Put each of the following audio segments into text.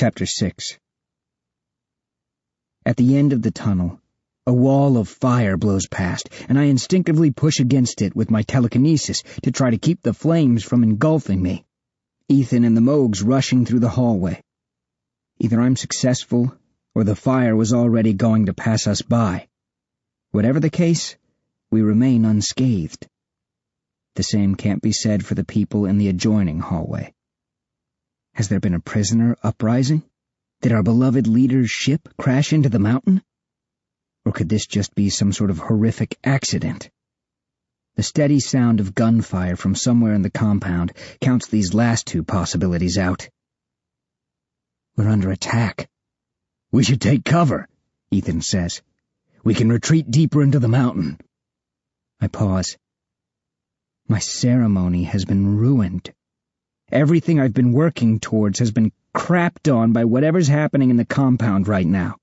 Chapter 6. At the end of the tunnel, a wall of fire blows past, and I instinctively push against it with my telekinesis to try to keep the flames from engulfing me. Ethan and the Moogs rushing through the hallway. Either I'm successful, or the fire was already going to pass us by. Whatever the case, we remain unscathed. The same can't be said for the people in the adjoining hallway. Has there been a prisoner uprising? Did our beloved leader's ship crash into the mountain? Or could this just be some sort of horrific accident? The steady sound of gunfire from somewhere in the compound counts these last two possibilities out. We're under attack. We should take cover, Ethan says. We can retreat deeper into the mountain. I pause. My ceremony has been ruined. Everything I've been working towards has been crapped on by whatever's happening in the compound right now.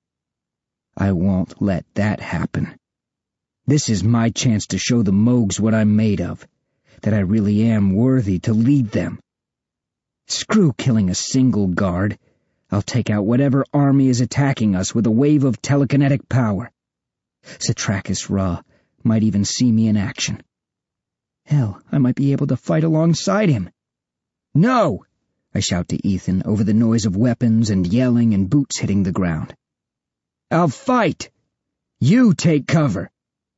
I won't let that happen. This is my chance to show the Moogs what I'm made of, that I really am worthy to lead them. Screw killing a single guard. I'll take out whatever army is attacking us with a wave of telekinetic power. Satrakis Ra might even see me in action. Hell, I might be able to fight alongside him. No! I shout to Ethan over the noise of weapons and yelling and boots hitting the ground. I'll fight! You take cover!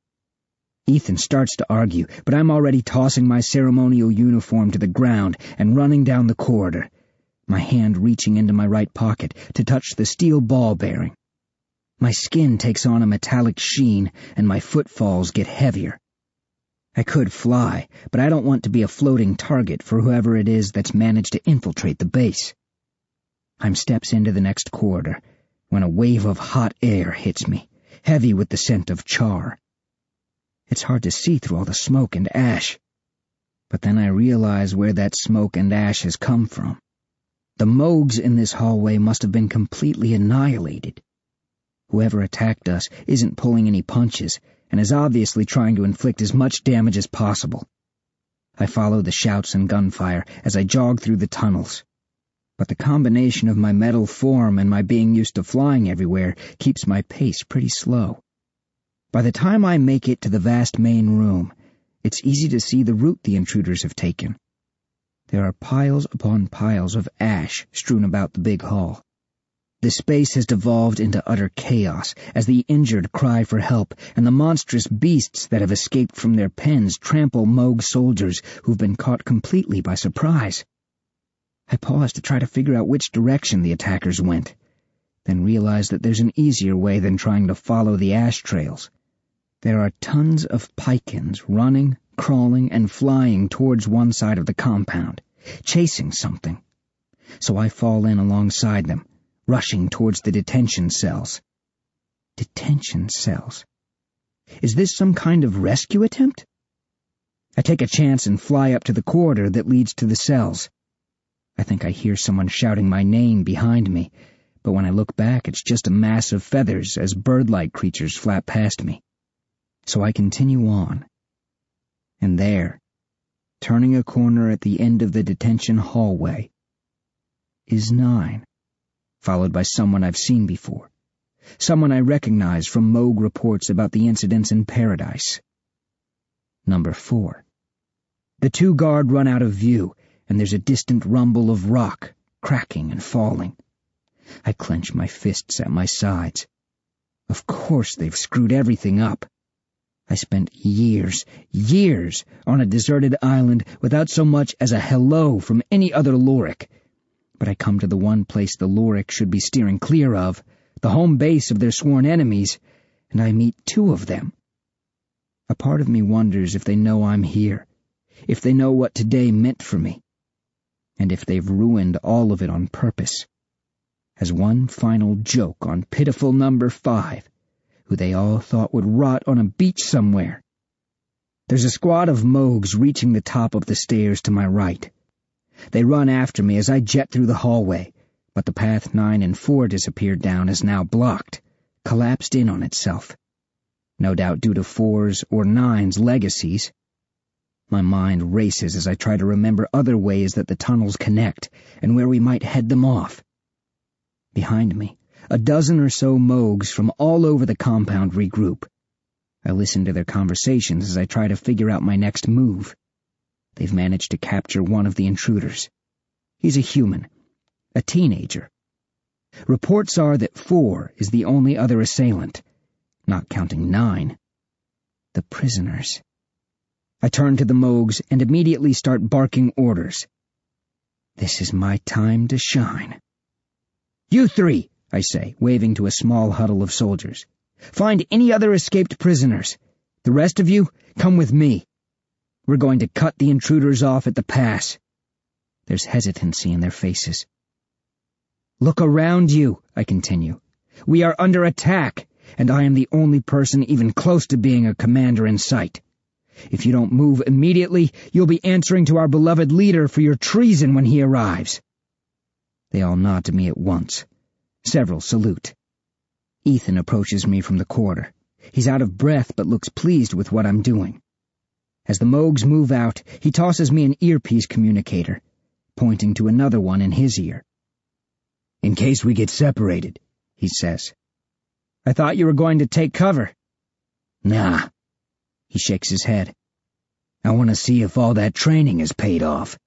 Ethan starts to argue, but I'm already tossing my ceremonial uniform to the ground and running down the corridor, my hand reaching into my right pocket to touch the steel ball bearing. My skin takes on a metallic sheen, and my footfalls get heavier. I could fly, but I don't want to be a floating target for whoever it is that's managed to infiltrate the base. I'm steps into the next corridor when a wave of hot air hits me, heavy with the scent of char. It's hard to see through all the smoke and ash. But then I realize where that smoke and ash has come from. The Moogs in this hallway must have been completely annihilated. Whoever attacked us isn't pulling any punches, and is obviously trying to inflict as much damage as possible. I follow the shouts and gunfire as I jog through the tunnels. But the combination of my metal form and my being used to flying everywhere keeps my pace pretty slow. By the time I make it to the vast main room, it's easy to see the route the intruders have taken. There are piles upon piles of ash strewn about the big hall. The space has devolved into utter chaos as the injured cry for help, and the monstrous beasts that have escaped from their pens trample Moog soldiers who've been caught completely by surprise. I pause to try to figure out which direction the attackers went, then realize that there's an easier way than trying to follow the ash trails. There are tons of Pikins running, crawling, and flying towards one side of the compound, chasing something. So I fall in alongside them, rushing towards the detention cells. Detention cells? Is this some kind of rescue attempt? I take a chance and fly up to the corridor that leads to the cells. I think I hear someone shouting my name behind me, but when I look back, it's just a mass of feathers as bird-like creatures flap past me. So I continue on. And there, turning a corner at the end of the detention hallway, is 9. Followed by someone I've seen before. Someone I recognize from Moog reports about the incidents in Paradise. Number 4. The 2 guard run out of view, and there's a distant rumble of rock, cracking and falling. I clench my fists at my sides. Of course they've screwed everything up. I spent years on a deserted island without so much as a hello from any other Lorik. But I come to the one place the Lorik should be steering clear of, the home base of their sworn enemies, and I meet 2 of them. A part of me wonders if they know I'm here, if they know what today meant for me, and if they've ruined all of it on purpose, as one final joke on pitiful number 5, who they all thought would rot on a beach somewhere. There's a squad of Moogs reaching the top of the stairs to my right. They run after me as I jet through the hallway, but the path 9 and 4 disappeared down is now blocked, collapsed in on itself. No doubt due to 4's or 9's legacies. My mind races as I try to remember other ways that the tunnels connect and where we might head them off. Behind me, a dozen or so Mogs from all over the compound regroup. I listen to their conversations as I try to figure out my next move. They've managed to capture one of the intruders. He's a human, a teenager. Reports are that 4 is the only other assailant, not counting 9. The prisoners. I turn to the Mogs and immediately start barking orders. This is my time to shine. "You 3, I say, waving to a small huddle of soldiers. "Find any other escaped prisoners. The rest of you, come with me. We're going to cut the intruders off at the pass." There's hesitancy in their faces. "Look around you," I continue. "We are under attack, and I am the only person even close to being a commander in sight. If you don't move immediately, you'll be answering to our beloved leader for your treason when he arrives." They all nod to me at once. Several salute. Ethan approaches me from the corridor. He's out of breath but looks pleased with what I'm doing. As the Mogs move out, he tosses me an earpiece communicator, pointing to another one in his ear. "In case we get separated," he says. "I thought you were going to take cover." "Nah." He shakes his head. "I want to see if all that training has paid off."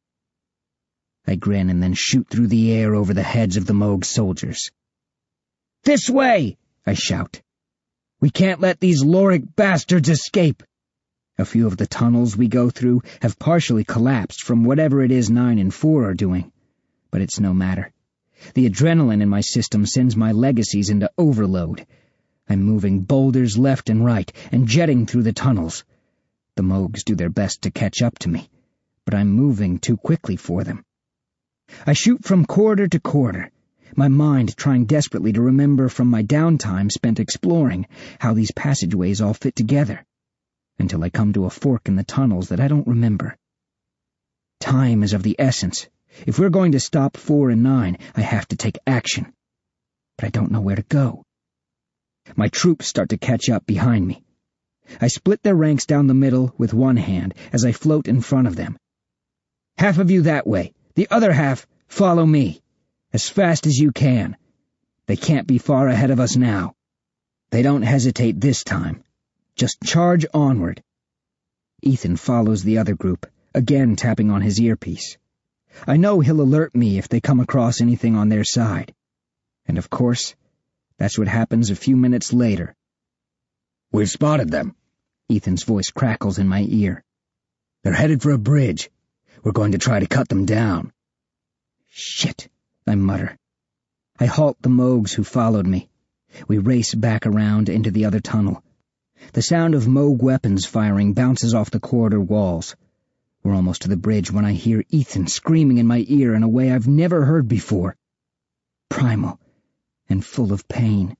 I grin and then shoot through the air over the heads of the Moog soldiers. "This way!" I shout. "We can't let these Lorik bastards escape." A few of the tunnels we go through have partially collapsed from whatever it is 9 and 4 are doing, but it's no matter. The adrenaline in my system sends my legacies into overload. I'm moving boulders left and right and jetting through the tunnels. The Mogs do their best to catch up to me, but I'm moving too quickly for them. I shoot from corridor to corridor, my mind trying desperately to remember from my downtime spent exploring how these passageways all fit together, until I come to a fork in the tunnels that I don't remember. Time is of the essence. If we're going to stop 4 and 9, I have to take action. But I don't know where to go. My troops start to catch up behind me. I split their ranks down the middle with one hand as I float in front of them. "Half of you that way. The other half, follow me. As fast as you can. They can't be far ahead of us now." They don't hesitate this time. Just charge onward. Ethan follows the other group, again tapping on his earpiece. I know he'll alert me if they come across anything on their side. And of course, that's what happens a few minutes later. "We've spotted them." Ethan's voice crackles in my ear. "They're headed for a bridge. We're going to try to cut them down." "Shit," I mutter. I halt the Mogs who followed me. We race back around into the other tunnel. The sound of Moog weapons firing bounces off the corridor walls. We're almost to the bridge when I hear Ethan screaming in my ear in a way I've never heard before. Primal and full of pain.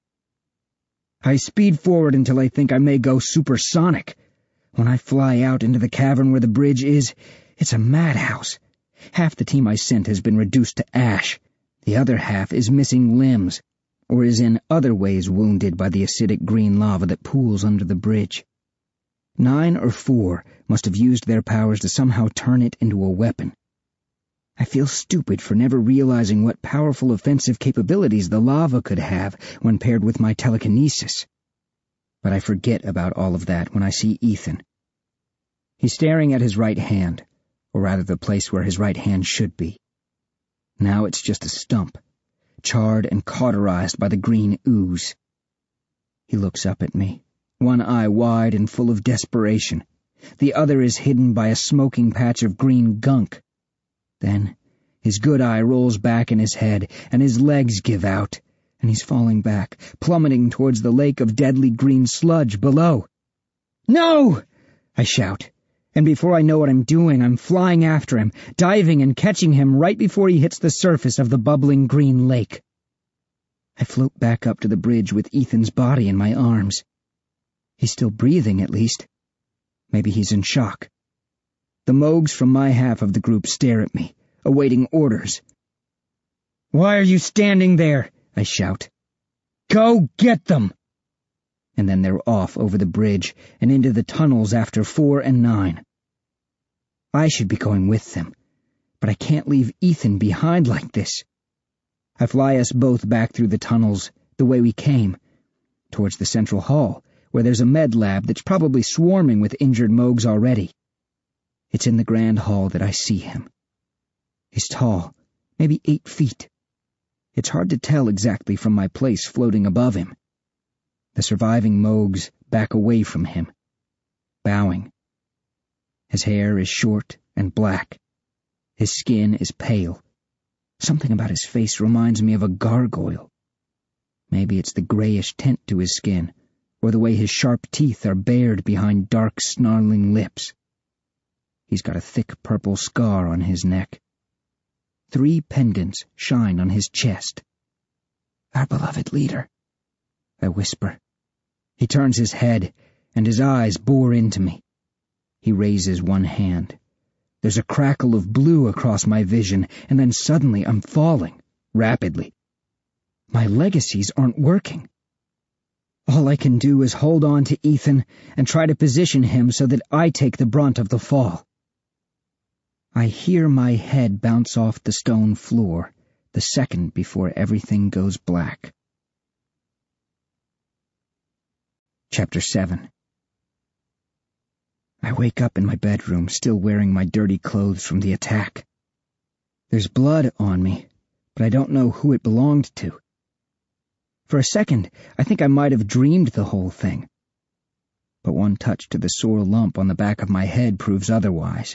I speed forward until I think I may go supersonic. When I fly out into the cavern where the bridge is, it's a madhouse. Half the team I sent has been reduced to ash. The other half is missing limbs, or is in other ways wounded by the acidic green lava that pools under the bridge. 9 or 4 must have used their powers to somehow turn it into a weapon. I feel stupid for never realizing what powerful offensive capabilities the lava could have when paired with my telekinesis. But I forget about all of that when I see Ethan. He's staring at his right hand, or rather the place where his right hand should be. Now it's just a stump, charred and cauterized by the green ooze. He looks up at me, one eye wide and full of desperation. The other is hidden by a smoking patch of green gunk. Then his good eye rolls back in his head, and his legs give out, and he's falling back, plummeting towards the lake of deadly green sludge below. "No!" I shout, and before I know what I'm doing, I'm flying after him, diving and catching him right before he hits the surface of the bubbling green lake. I float back up to the bridge with Ethan's body in my arms. He's still breathing, at least. Maybe he's in shock. The Mogs from my half of the group stare at me, awaiting orders. "Why are you standing there?" I shout. "Go get them!" And then they're off over the bridge and into the tunnels after 4 and 9. I should be going with them, but I can't leave Ethan behind like this. I fly us both back through the tunnels, the way we came, towards the central hall, where there's a med lab that's probably swarming with injured Moogs already. It's in the grand hall that I see him. He's tall, maybe 8 feet. It's hard to tell exactly from my place floating above him. The surviving Moogs back away from him, bowing. His hair is short and black. His skin is pale. Something about his face reminds me of a gargoyle. Maybe it's the grayish tint to his skin, or the way his sharp teeth are bared behind dark, snarling lips. He's got a thick purple scar on his neck. 3 pendants shine on his chest. "Our beloved leader," I whisper. He turns his head, and his eyes bore into me. He raises one hand. There's a crackle of blue across my vision, and then suddenly I'm falling, rapidly. My legacies aren't working. All I can do is hold on to Ethan and try to position him so that I take the brunt of the fall. I hear my head bounce off the stone floor the second before everything goes black. Chapter 7. I wake up in my bedroom, still wearing my dirty clothes from the attack. There's blood on me, but I don't know who it belonged to. For a second, I think I might have dreamed the whole thing. But one touch to the sore lump on the back of my head proves otherwise.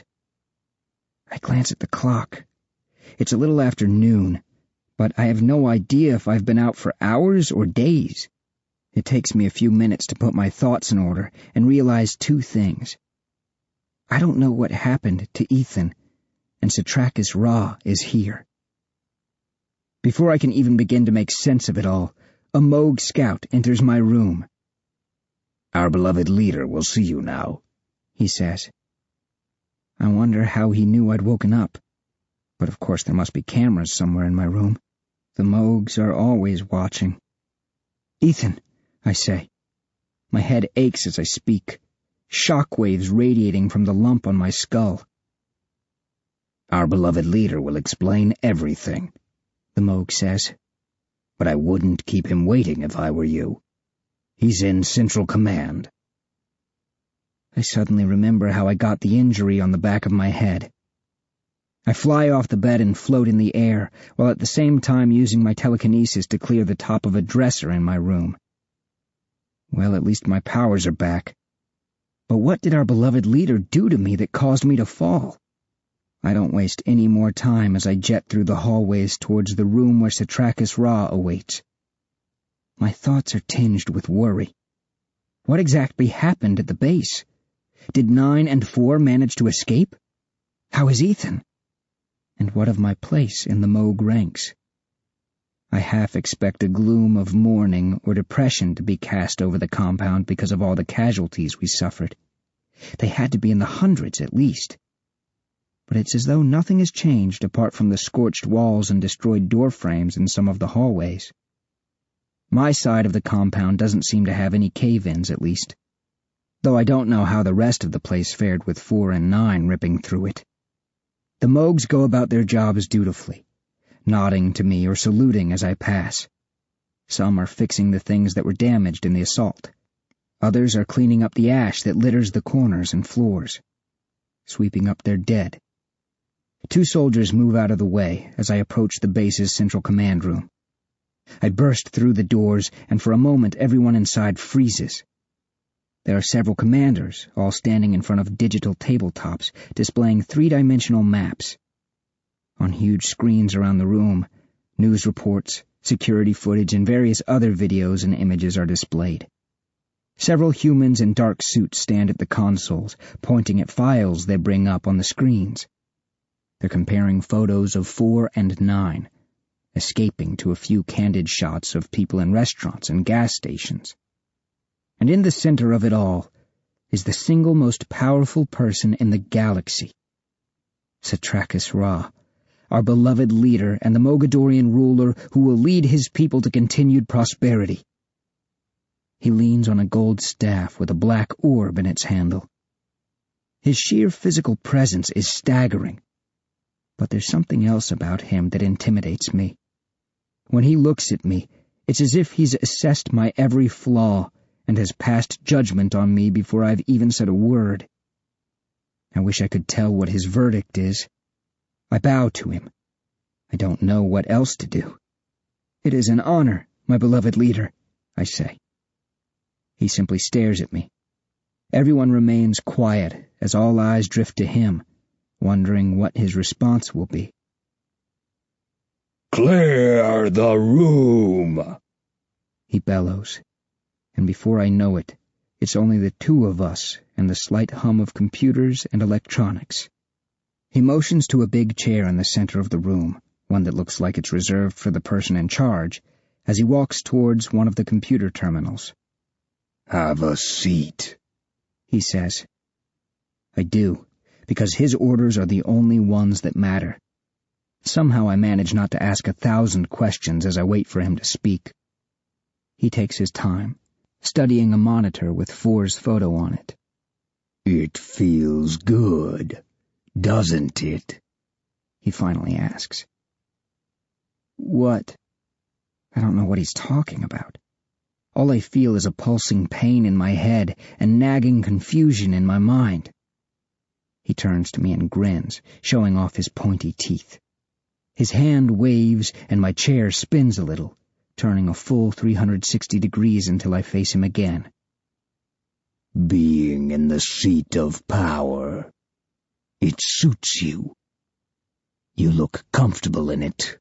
I glance at the clock. It's a little after noon, but I have no idea if I've been out for hours or days. It takes me a few minutes to put my thoughts in order and realize 2 things. I don't know what happened to Ethan, and Satrakis Ra is here. Before I can even begin to make sense of it all, a Moog scout enters my room. "Our beloved leader will see you now," he says. I wonder how he knew I'd woken up. But of course there must be cameras somewhere in my room. The Moogs are always watching. "Ethan," I say. My head aches as I speak, shockwaves radiating from the lump on my skull. "Our beloved leader will explain everything," the Moog says. "But I wouldn't keep him waiting if I were you. He's in Central Command." I suddenly remember how I got the injury on the back of my head. I fly off the bed and float in the air, while at the same time using my telekinesis to clear the top of a dresser in my room. Well, at least my powers are back. But what did our beloved leader do to me that caused me to fall? I don't waste any more time as I jet through the hallways towards the room where Satrakis Ra awaits. My thoughts are tinged with worry. What exactly happened at the base? Did 9 and 4 manage to escape? How is Ethan? And what of my place in the Moog ranks? I half expect a gloom of mourning or depression to be cast over the compound because of all the casualties we suffered. They had to be in the hundreds at least. But it's as though nothing has changed apart from the scorched walls and destroyed door frames in some of the hallways. My side of the compound doesn't seem to have any cave-ins, at least, though I don't know how the rest of the place fared with 4 and 9 ripping through it. The Moogs go about their jobs dutifully, nodding to me or saluting as I pass. Some are fixing the things that were damaged in the assault. Others are cleaning up the ash that litters the corners and floors, sweeping up their dead. 2 soldiers move out of the way as I approach the base's central command room. I burst through the doors, and for a moment everyone inside freezes. There are several commanders, all standing in front of digital tabletops, displaying 3-dimensional maps. On huge screens around the room, news reports, security footage, and various other videos and images are displayed. Several humans in dark suits stand at the consoles, pointing at files they bring up on the screens. They're comparing photos of 4 and 9, escaping to a few candid shots of people in restaurants and gas stations. And in the center of it all is the single most powerful person in the galaxy, Satrakis Ra, our beloved leader and the Mogadorian ruler who will lead his people to continued prosperity. He leans on a gold staff with a black orb in its handle. His sheer physical presence is staggering, but there's something else about him that intimidates me. When he looks at me, it's as if he's assessed my every flaw and has passed judgment on me before I've even said a word. I wish I could tell what his verdict is. I bow to him. I don't know what else to do. "It is an honor, my beloved leader," I say. He simply stares at me. Everyone remains quiet as all eyes drift to him, wondering what his response will be. "Clear the room!" he bellows, and before I know it, it's only the two of us and the slight hum of computers and electronics. He motions to a big chair in the center of the room, one that looks like it's reserved for the person in charge, as he walks towards one of the computer terminals. "Have a seat," he says. I do, because his orders are the only ones that matter. Somehow I manage not to ask 1,000 questions as I wait for him to speak. He takes his time, studying a monitor with Four's photo on it. "It feels good, doesn't it?" he finally asks. What? I don't know what he's talking about. All I feel is a pulsing pain in my head and nagging confusion in my mind. He turns to me and grins, showing off his pointy teeth. His hand waves and my chair spins a little, turning a full 360 degrees until I face him again. "Being in the seat of power. It suits you. You look comfortable in it."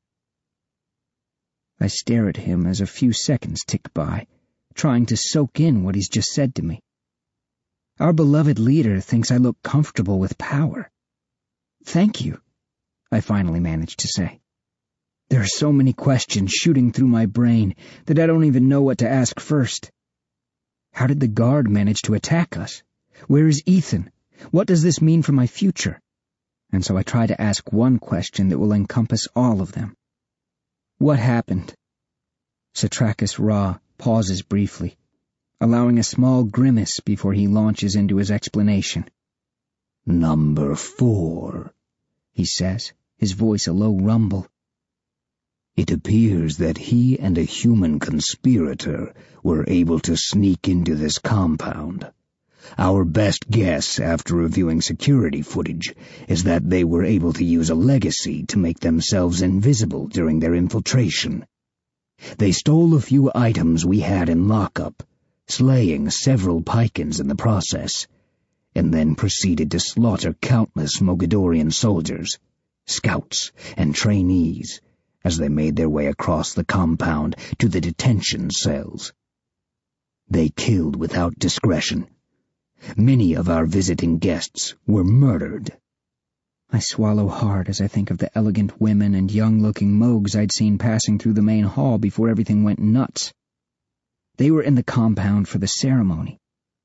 I stare at him as a few seconds tick by, trying to soak in what he's just said to me. Our beloved leader thinks I look comfortable with power. Thank you, I finally manage to say. There are so many questions shooting through my brain that I don't even know what to ask first. How did the guard manage to attack us? Where is Ethan? What does this mean for my future? And so I try to ask one question that will encompass all of them. What happened? Satrakas Ra pauses briefly, allowing a small grimace before he launches into his explanation. "Number 4, he says, his voice a low rumble. "It appears that he and a human conspirator were able to sneak into this compound. Our best guess after reviewing security footage is that they were able to use a legacy to make themselves invisible during their infiltration. They stole a few items we had in lockup, slaying several Pikins in the process, and then proceeded to slaughter countless Mogadorian soldiers, scouts, and trainees as they made their way across the compound to the detention cells. They killed without discretion. Many of our visiting guests were murdered." I swallow hard as I think of the elegant women and young-looking Mogs I'd seen passing through the main hall before everything went nuts. They were in the compound for the ceremony.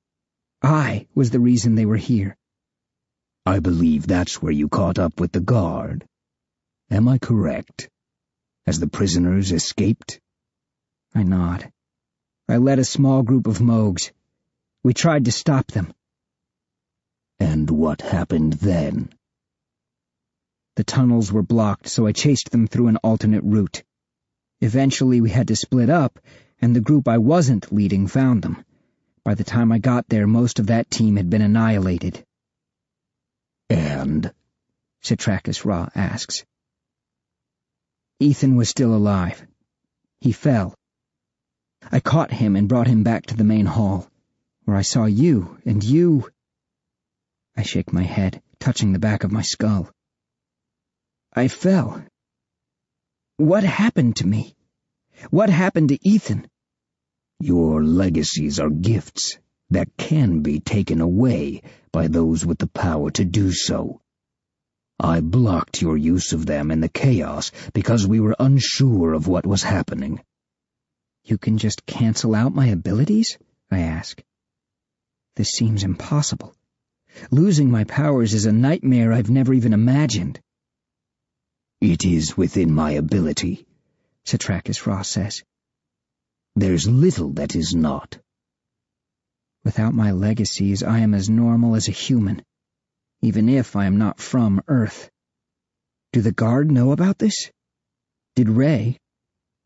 I was the reason they were here. "I believe that's where you caught up with the guard. Am I correct? As the prisoners escaped?" I nod. I led a small group of Mogs. We tried to stop them. "And what happened then?" The tunnels were blocked, so I chased them through an alternate route. Eventually we had to split up, and the group I wasn't leading found them. By the time I got there, most of that team had been annihilated. "And?" Satrakas Ra asks. Ethan was still alive. He fell. I caught him and brought him back to the main hall, where I saw you, and you... I shake my head, touching the back of my skull. I fell. What happened to me? What happened to Ethan? "Your legacies are gifts that can be taken away by those with the power to do so. I blocked your use of them in the chaos because we were unsure of what was happening." You can just cancel out my abilities? I ask. This seems impossible. Losing my powers is a nightmare I've never even imagined. "It is within my ability," Satrakas Ra says. "There's little that is not." Without my legacies, I am as normal as a human, even if I am not from Earth. Do the guard know about this? Did Ray?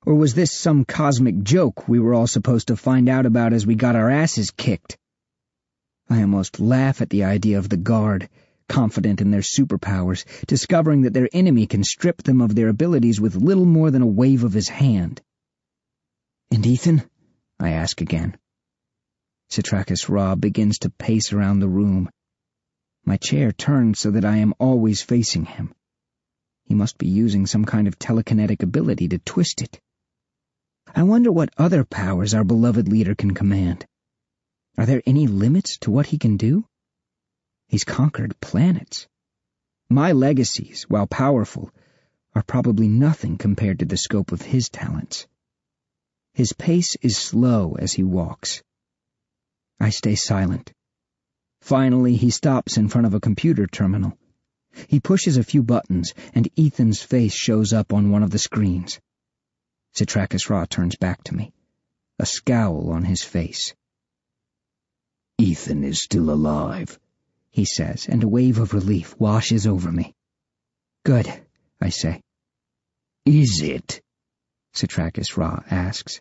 Or was this some cosmic joke we were all supposed to find out about as we got our asses kicked? I almost laugh at the idea of the Guard, confident in their superpowers, discovering that their enemy can strip them of their abilities with little more than a wave of his hand. "And Ethan?" I ask again. Sitrakis Ra begins to pace around the room. My chair turns so that I am always facing him. He must be using some kind of telekinetic ability to twist it. I wonder what other powers our beloved leader can command. Are there any limits to what he can do? He's conquered planets. My legacies, while powerful, are probably nothing compared to the scope of his talents. His pace is slow as he walks. I stay silent. Finally, he stops in front of a computer terminal. He pushes a few buttons, and Ethan's face shows up on one of the screens. Sitrakis Ra turns back to me, a scowl on his face. "Ethan is still alive," he says, and a wave of relief washes over me. "Good," I say. "Is it?" Sitrakis Ra asks.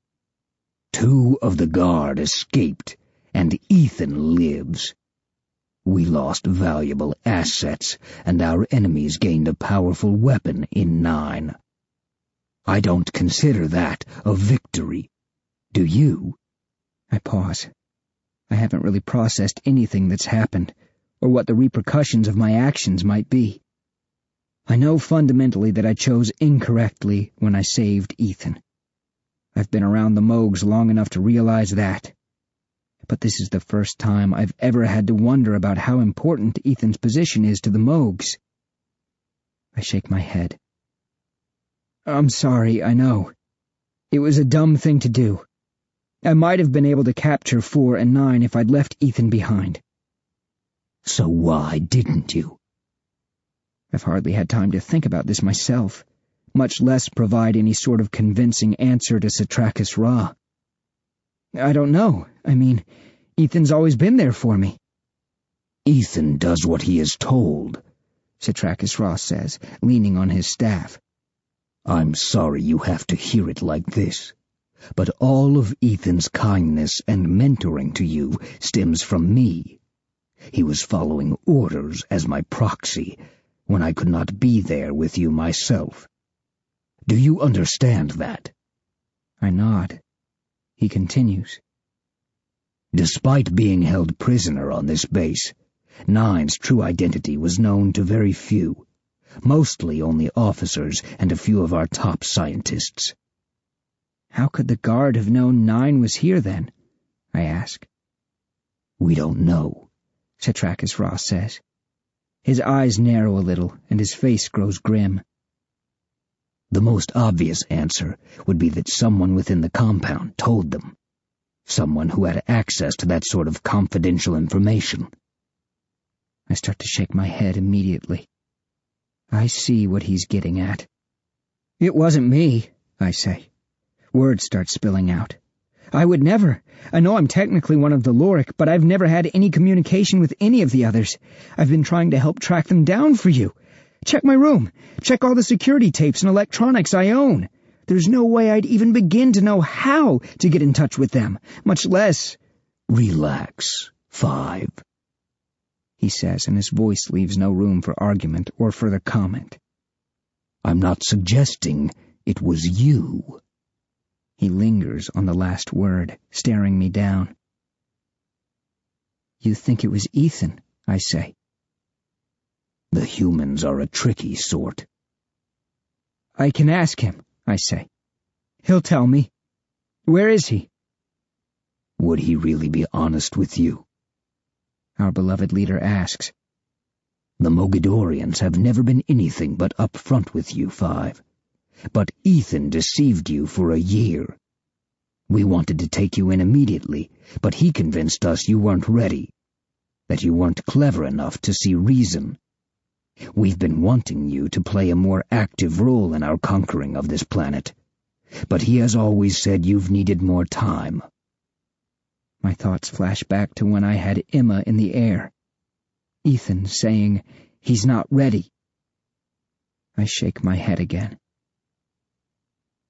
2 of the Guard escaped, and Ethan lives. We lost valuable assets, and our enemies gained a powerful weapon in 9. I don't consider that a victory. Do you? I pause. I haven't really processed anything that's happened, or what the repercussions of my actions might be. I know fundamentally that I chose incorrectly when I saved Ethan. I've been around the Moogs long enough to realize that. But this is the first time I've ever had to wonder about how important Ethan's position is to the Moogs. I shake my head. "I'm sorry, I know. It was a dumb thing to do. I might have been able to capture 4 and 9 if I'd left Ethan behind." "So why didn't you?" I've hardly had time to think about this myself, much less provide any sort of convincing answer to Sitrakis Ra. I don't know. I mean, Ethan's always been there for me. "Ethan does what he is told," Sitrakis Ra says, leaning on his staff. "I'm sorry you have to hear it like this, but all of Ethan's kindness and mentoring to you stems from me. He was following orders as my proxy when I could not be there with you myself. Do you understand that?" I nod. He continues. "Despite being held prisoner on this base, 9's true identity was known to very few. Mostly only officers and a few of our top scientists." How could the Guard have known 9 was here then? I ask. "We don't know," Sitrakis Ra says. His eyes narrow a little, and his face grows grim. "The most obvious answer would be that someone within the compound told them. Someone who had access to that sort of confidential information." I start to shake my head immediately. I see what he's getting at. "It wasn't me," I say. Words start spilling out. "I would never. I know I'm technically one of the Lorik, but I've never had any communication with any of the others. I've been trying to help track them down for you. Check my room. Check all the security tapes and electronics I own. There's no way I'd even begin to know how to get in touch with them, much less—" "Relax, 5. he says, and his voice leaves no room for argument or further comment. "I'm not suggesting it was you." He lingers on the last word, staring me down. "You think it was Ethan?" I say. "The humans are a tricky sort." "I can ask him," I say. "He'll tell me. Where is he?" "Would he really be honest with you?" Our beloved leader asks. "The Mogadorians have never been anything but upfront with you, 5. But Ethan deceived you for a year. We wanted to take you in immediately, but he convinced us you weren't ready, that you weren't clever enough to see reason. We've been wanting you to play a more active role in our conquering of this planet, but he has always said you've needed more time." My thoughts flash back to when I had Emma in the air. Ethan saying, "He's not ready." I shake my head again.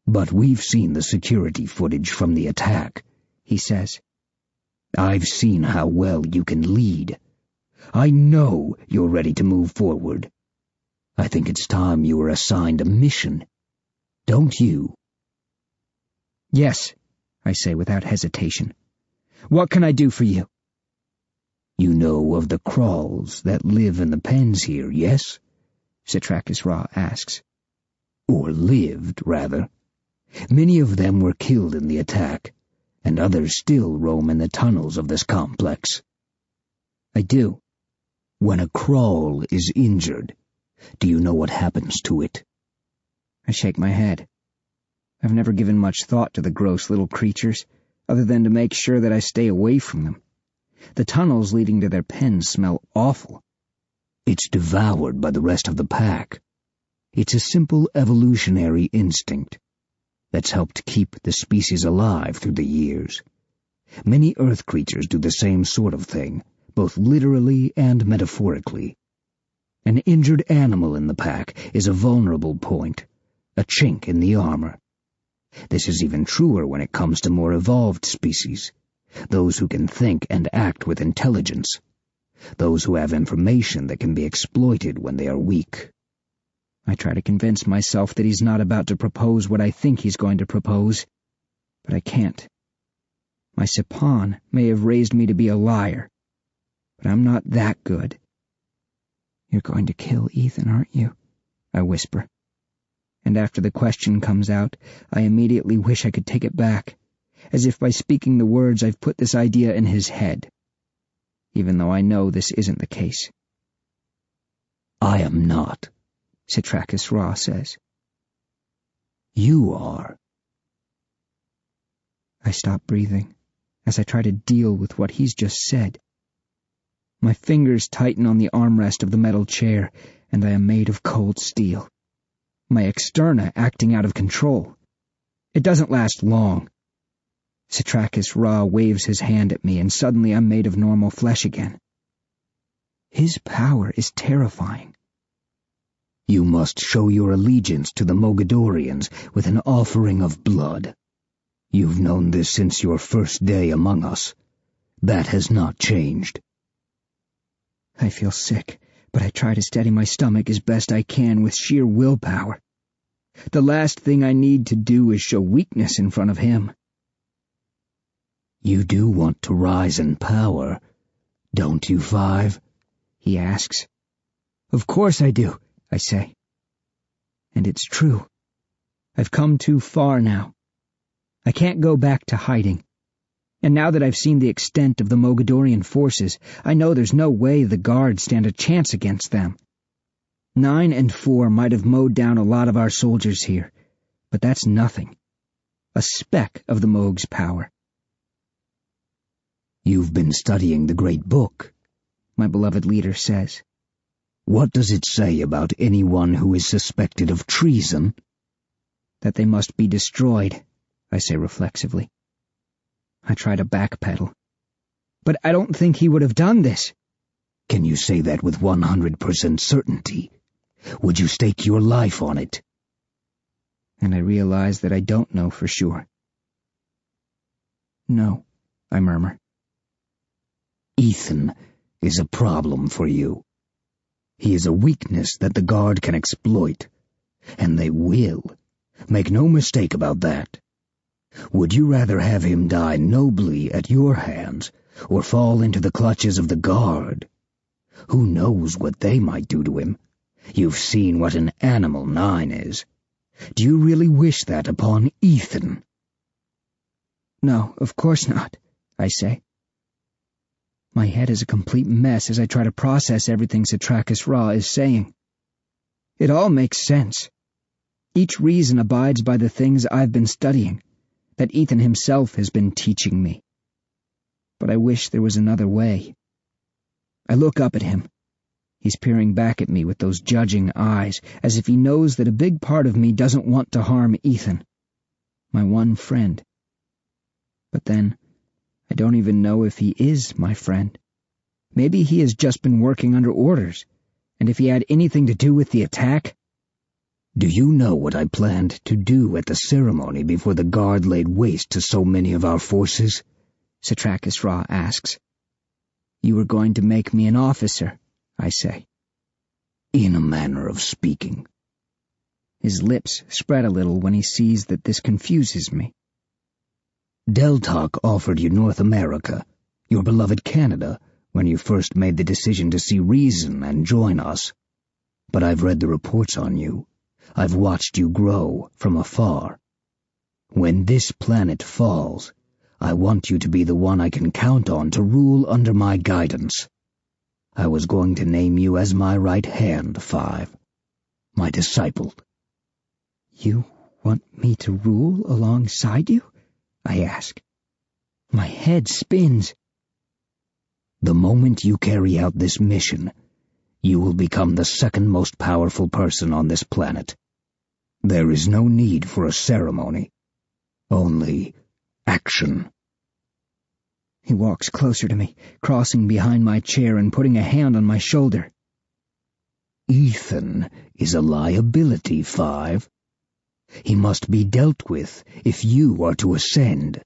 But we've seen the security footage from the attack, he says. I've seen how well you can lead. I know you're ready to move forward. I think it's time you were assigned a mission. Don't you? Yes, I say without hesitation. What can I do for you? You know of the Kralls that live in the pens here, yes? Sitrakis Ra asks. Or lived, rather. Many of them were killed in the attack, and others still roam in the tunnels of this complex. I do. When a Krall is injured, do you know what happens to it? I shake my head. I've never given much thought to the gross little creatures, other than to make sure that I stay away from them. The tunnels leading to their pens smell awful. It's devoured by the rest of the pack. It's a simple evolutionary instinct that's helped keep the species alive through the years. Many Earth creatures do the same sort of thing, both literally and metaphorically. An injured animal in the pack is a vulnerable point, a chink in the armor. This is even truer when it comes to more evolved species, those who can think and act with intelligence, those who have information that can be exploited when they are weak. I try to convince myself that he's not about to propose what I think he's going to propose, but I can't. My Sipan may have raised me to be a liar, but I'm not that good. You're going to kill Ethan, aren't you? I whisper. And after the question comes out, I immediately wish I could take it back, as if by speaking the words I've put this idea in his head, even though I know this isn't the case. I am not, Sitrakis Ra says. You are. I stop breathing as I try to deal with what he's just said. My fingers tighten on the armrest of the metal chair, and I am made of cold steel. My externa acting out of control. It doesn't last long. Sitrakis Ra waves his hand at me, and suddenly I'm made of normal flesh again. His power is terrifying. You must show your allegiance to the Mogadorians with an offering of blood. You've known this since your first day among us. That has not changed. I feel sick, but I try to steady my stomach as best I can with sheer willpower. The last thing I need to do is show weakness in front of him. You do want to rise in power, don't you, Five? He asks. Of course I do, I say. And it's true. I've come too far now. I can't go back to hiding. And now that I've seen the extent of the Mogadorian forces, I know there's no way the Guards stand a chance against them. 9 and 4 might have mowed down a lot of our soldiers here, but that's nothing. A speck of the Moog's power. You've been studying the Great Book, my beloved leader says. What does it say about anyone who is suspected of treason? That they must be destroyed, I say reflexively. I try to backpedal. But I don't think he would have done this. Can you say that with 100% certainty? Would you stake your life on it? And I realize that I don't know for sure. No, I murmur. Ethan is a problem for you. He is a weakness that the Guard can exploit, and they will. Make no mistake about that. Would you rather have him die nobly at your hands, or fall into the clutches of the Guard? Who knows what they might do to him? You've seen what an animal 9 is. Do you really wish that upon Ethan? No, of course not, I say. My head is a complete mess as I try to process everything Sitrakis Ra is saying. It all makes sense. Each reason abides by the things I've been studying, that Ethan himself has been teaching me. But I wish there was another way. I look up at him. He's peering back at me with those judging eyes, as if he knows that a big part of me doesn't want to harm Ethan, my one friend. But then, I don't even know if he is my friend. Maybe he has just been working under orders, and if he had anything to do with the attack, Do you know what I planned to do at the ceremony before the guard laid waste to so many of our forces? Satrakas Ra asks. You were going to make me an officer, I say. In a manner of speaking. His lips spread a little when he sees that this confuses me. Deltok offered you North America, your beloved Canada, when you first made the decision to see reason and join us. But I've read the reports on you. I've watched you grow from afar. When this planet falls, I want you to be the one I can count on to rule under my guidance. I was going to name you as my right hand, Five. My disciple. You want me to rule alongside you? I ask. My head spins. The moment you carry out this mission, you will become the second most powerful person on this planet. There is no need for a ceremony. Only action. He walks closer to me, crossing behind my chair and putting a hand on my shoulder. Ethan is a liability, Five. He must be dealt with if you are to ascend.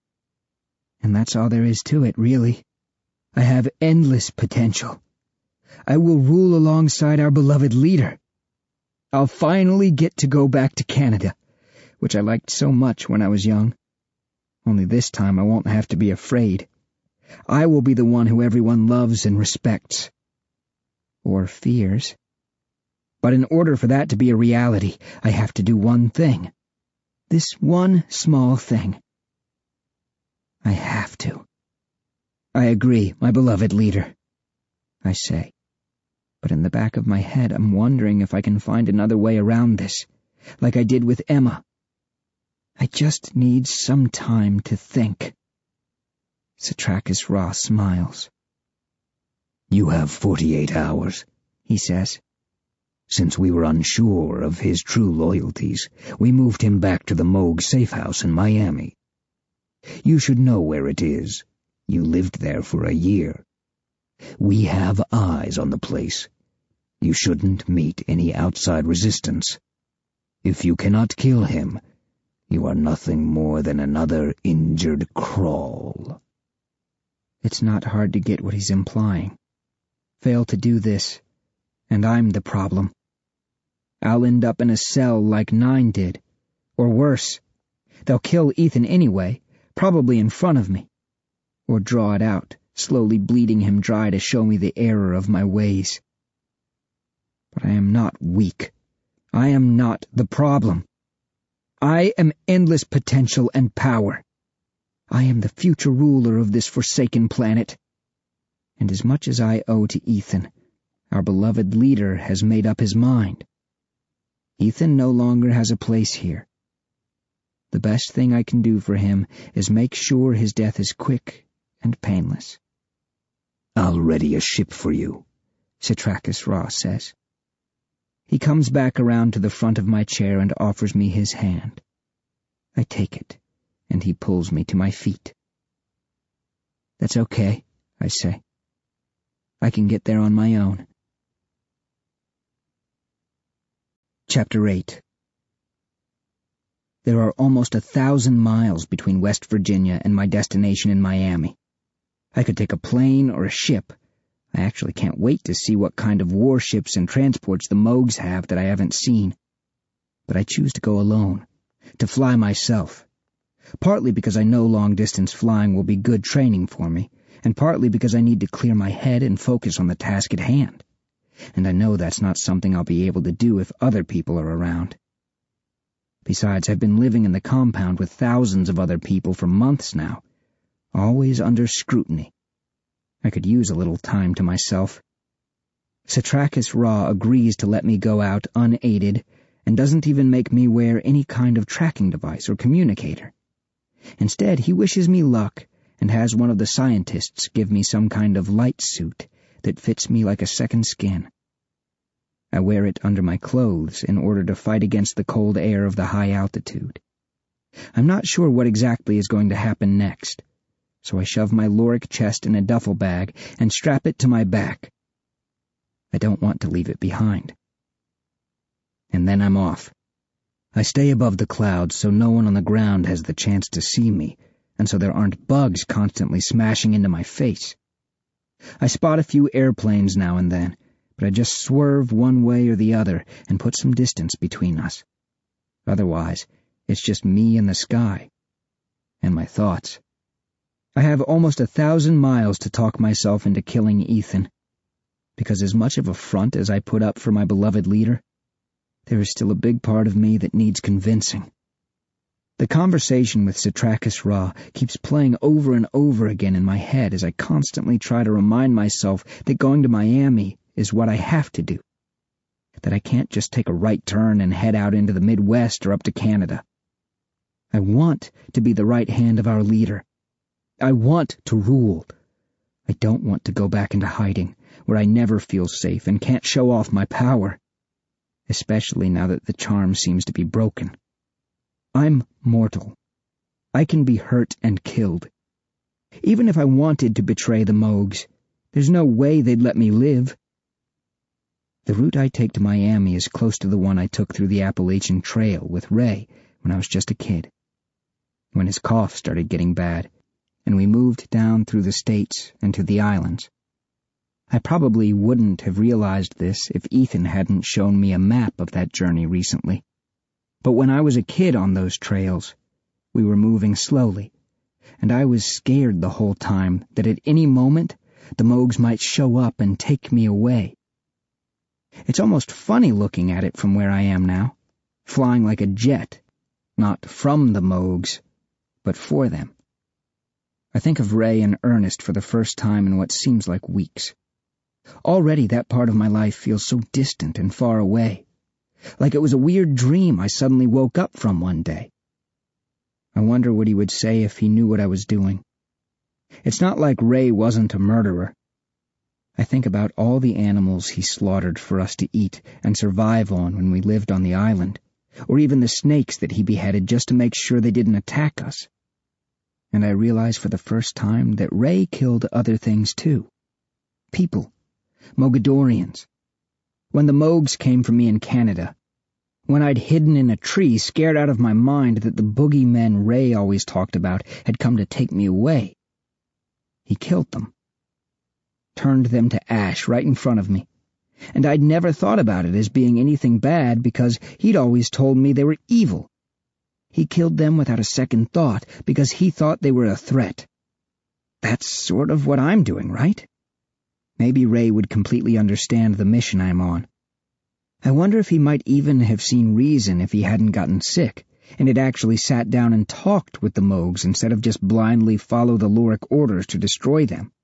And that's all there is to it, really. I have endless potential. I will rule alongside our beloved leader. I'll finally get to go back to Canada, which I liked so much when I was young. Only this time I won't have to be afraid. I will be the one who everyone loves and respects. Or fears. But in order for that to be a reality, I have to do one thing. This one small thing. I have to. I agree, my beloved leader, I say. But in the back of my head, I'm wondering if I can find another way around this, like I did with Emma. I just need some time to think. Satrakas Ra smiles. You have 48 hours, he says. Since we were unsure of his true loyalties, we moved him back to the Moog safe house in Miami. You should know where it is. You lived there for a year. We have eyes on the place. You shouldn't meet any outside resistance. If you cannot kill him, you are nothing more than another injured Krull. It's not hard to get what he's implying. Fail to do this, and I'm the problem. I'll end up in a cell like Nine did, or worse. They'll kill Ethan anyway, probably in front of me, or draw it out, slowly bleeding him dry to show me the error of my ways. But I am not weak. I am not the problem. I am endless potential and power. I am the future ruler of this forsaken planet. And as much as I owe to Ethan, our beloved leader has made up his mind. Ethan no longer has a place here. The best thing I can do for him is make sure his death is quick and painless. I'll ready a ship for you, Satrakas Ra says. He comes back around to the front of my chair and offers me his hand. I take it, and he pulls me to my feet. That's okay, I say. I can get there on my own. Chapter 8. There are almost 1,000 miles between West Virginia and my destination in Miami. I could take a plane or a ship. I actually can't wait to see what kind of warships and transports the Moogs have that I haven't seen. But I choose to go alone, to fly myself. Partly because I know long-distance flying will be good training for me, and partly because I need to clear my head and focus on the task at hand. And I know that's not something I'll be able to do if other people are around. Besides, I've been living in the compound with thousands of other people for months now, always under scrutiny. I could use a little time to myself. Satrakas Ra agrees to let me go out unaided and doesn't even make me wear any kind of tracking device or communicator. Instead, he wishes me luck and has one of the scientists give me some kind of light suit that fits me like a second skin. I wear it under my clothes in order to fight against the cold air of the high altitude. I'm not sure what exactly is going to happen next, so I shove my Lorik chest in a duffel bag and strap it to my back. I don't want to leave it behind. And then I'm off. I stay above the clouds so no one on the ground has the chance to see me, and so there aren't bugs constantly smashing into my face. I spot a few airplanes now and then, but I just swerve one way or the other and put some distance between us. Otherwise, it's just me and the sky. And my thoughts. I have almost 1,000 miles to talk myself into killing Ethan, because as much of a front as I put up for my beloved leader, there is still a big part of me that needs convincing. The conversation with Satrakas Ra keeps playing over and over again in my head as I constantly try to remind myself that going to Miami is what I have to do, that I can't just take a right turn and head out into the Midwest or up to Canada. I want to be the right hand of our leader. I want to rule. I don't want to go back into hiding, where I never feel safe and can't show off my power, especially now that the charm seems to be broken. I'm mortal. I can be hurt and killed. Even if I wanted to betray the Mogs, there's no way they'd let me live. The route I take to Miami is close to the one I took through the Appalachian Trail with Ray when I was just a kid, when his cough started getting bad, and we moved down through the states and to the islands. I probably wouldn't have realized this if Ethan hadn't shown me a map of that journey recently. But when I was a kid on those trails, we were moving slowly, and I was scared the whole time that at any moment the Mogs might show up and take me away. It's almost funny looking at it from where I am now, flying like a jet, not from the Mogs, but for them. I think of Ray and Ernest for the first time in what seems like weeks. Already that part of my life feels so distant and far away, like it was a weird dream I suddenly woke up from one day. I wonder what he would say if he knew what I was doing. It's not like Ray wasn't a murderer. I think about all the animals he slaughtered for us to eat and survive on when we lived on the island, or even the snakes that he beheaded just to make sure they didn't attack us. And I realize for the first time that Ray killed other things too. People. Mogadorians. When the Mogs came for me in Canada, when I'd hidden in a tree scared out of my mind that the boogeymen Ray always talked about had come to take me away, he killed them. Turned them to ash right in front of me, and I'd never thought about it as being anything bad because he'd always told me they were evil. He killed them without a second thought because he thought they were a threat. That's sort of what I'm doing, right? Maybe Ray would completely understand the mission I'm on. I wonder if he might even have seen reason if he hadn't gotten sick, and had actually sat down and talked with the Mogs instead of just blindly follow the Lorik orders to destroy them.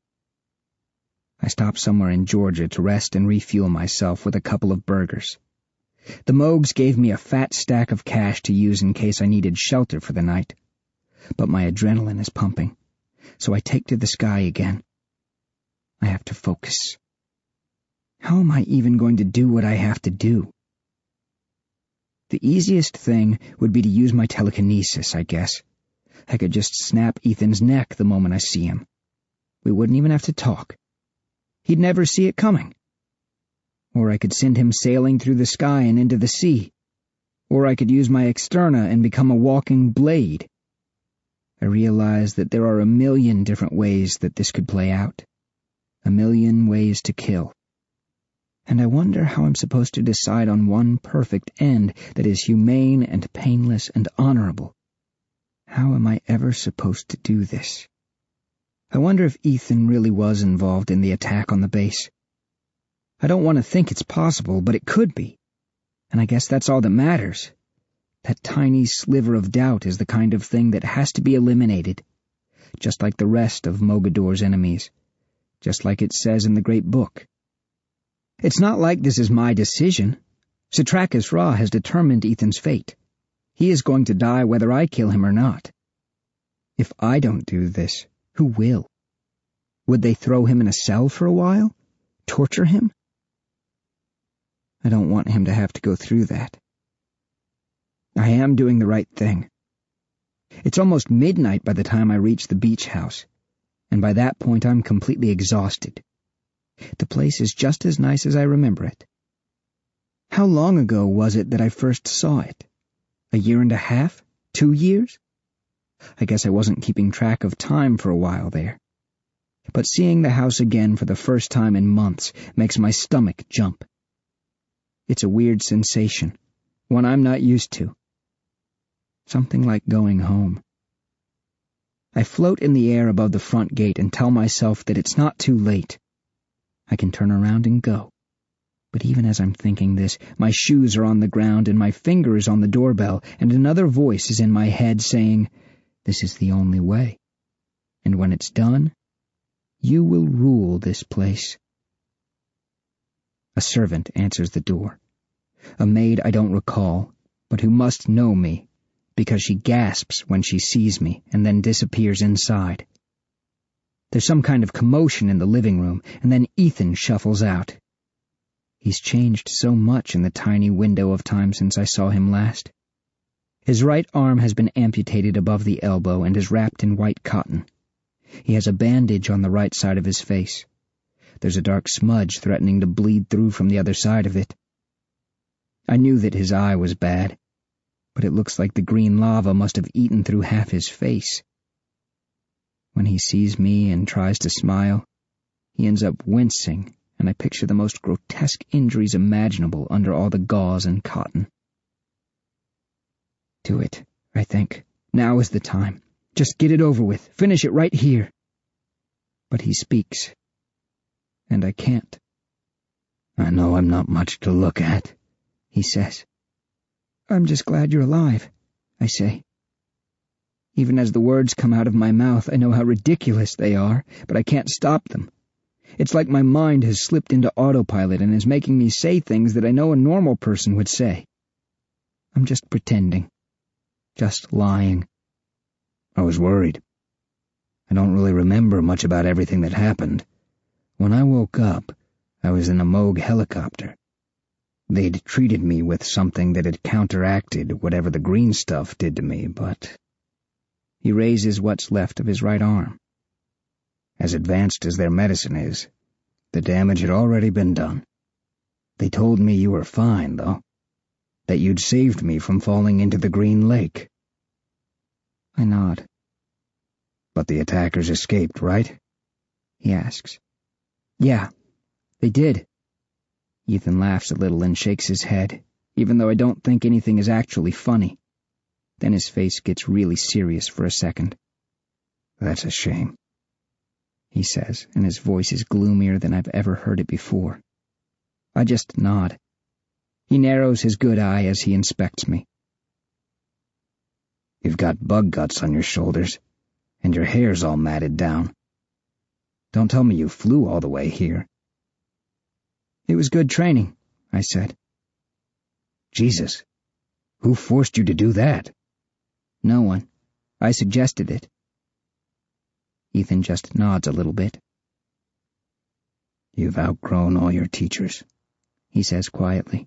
I stopped somewhere in Georgia to rest and refuel myself with a couple of burgers. The Mogs gave me a fat stack of cash to use in case I needed shelter for the night. But my adrenaline is pumping, so I take to the sky again. I have to focus. How am I even going to do what I have to do? The easiest thing would be to use my telekinesis, I guess. I could just snap Ethan's neck the moment I see him. We wouldn't even have to talk. He'd never see it coming. Or I could send him sailing through the sky and into the sea. Or I could use my externa and become a walking blade. I realize that there are a million different ways that this could play out. A million ways to kill. And I wonder how I'm supposed to decide on one perfect end that is humane and painless and honorable. How am I ever supposed to do this? I wonder if Ethan really was involved in the attack on the base. I don't want to think it's possible, but it could be. And I guess that's all that matters. That tiny sliver of doubt is the kind of thing that has to be eliminated, just like the rest of Mogador's enemies. Just like it says in the Great Book. It's not like this is my decision. Satrakas Ra has determined Ethan's fate. He is going to die whether I kill him or not. If I don't do this, who will? Would they throw him in a cell for a while? Torture him? I don't want him to have to go through that. I am doing the right thing. It's almost midnight by the time I reach the beach house, and by that point I'm completely exhausted. The place is just as nice as I remember it. How long ago was it that I first saw it? 1.5 years? 2 years? I guess I wasn't keeping track of time for a while there. But seeing the house again for the first time in months makes my stomach jump. It's a weird sensation, one I'm not used to. Something like going home. I float in the air above the front gate and tell myself that it's not too late. I can turn around and go. But even as I'm thinking this, my shoes are on the ground and my finger is on the doorbell, and another voice is in my head saying, "This is the only way. And when it's done, you will rule this place." A servant answers the door. A maid I don't recall, but who must know me, because she gasps when she sees me and then disappears inside. There's some kind of commotion in the living room, and then Ethan shuffles out. He's changed so much in the tiny window of time since I saw him last. His right arm has been amputated above the elbow and is wrapped in white cotton. He has a bandage on the right side of his face. There's a dark smudge threatening to bleed through from the other side of it. I knew that his eye was bad, but it looks like the green lava must have eaten through half his face. When he sees me and tries to smile, he ends up wincing, and I picture the most grotesque injuries imaginable under all the gauze and cotton. Do it, I think. Now is the time. Just get it over with. Finish it right here. But he speaks, and I can't. "I know I'm not much to look at," he says. "I'm just glad you're alive," I say. Even as the words come out of my mouth, I know how ridiculous they are, but I can't stop them. It's like my mind has slipped into autopilot and is making me say things that I know a normal person would say. I'm just pretending. Just lying. "I was worried. I don't really remember much about everything that happened. When I woke up, I was in a Moog helicopter. They'd treated me with something that had counteracted whatever the green stuff did to me, but..." He raises what's left of his right arm. "As advanced as their medicine is, the damage had already been done. They told me you were fine, though. That you'd saved me from falling into the Green Lake." I nod. "But the attackers escaped, right?" he asks. "Yeah, they did." Ethan laughs a little and shakes his head, even though I don't think anything is actually funny. Then his face gets really serious for a second. "That's a shame," he says, and his voice is gloomier than I've ever heard it before. I just nod. He narrows his good eye as he inspects me. "You've got bug guts on your shoulders, and your hair's all matted down. Don't tell me you flew all the way here." "It was good training," I said. "Jesus, who forced you to do that?" "No one. I suggested it." Ethan just nods a little bit. "You've outgrown all your teachers," he says quietly.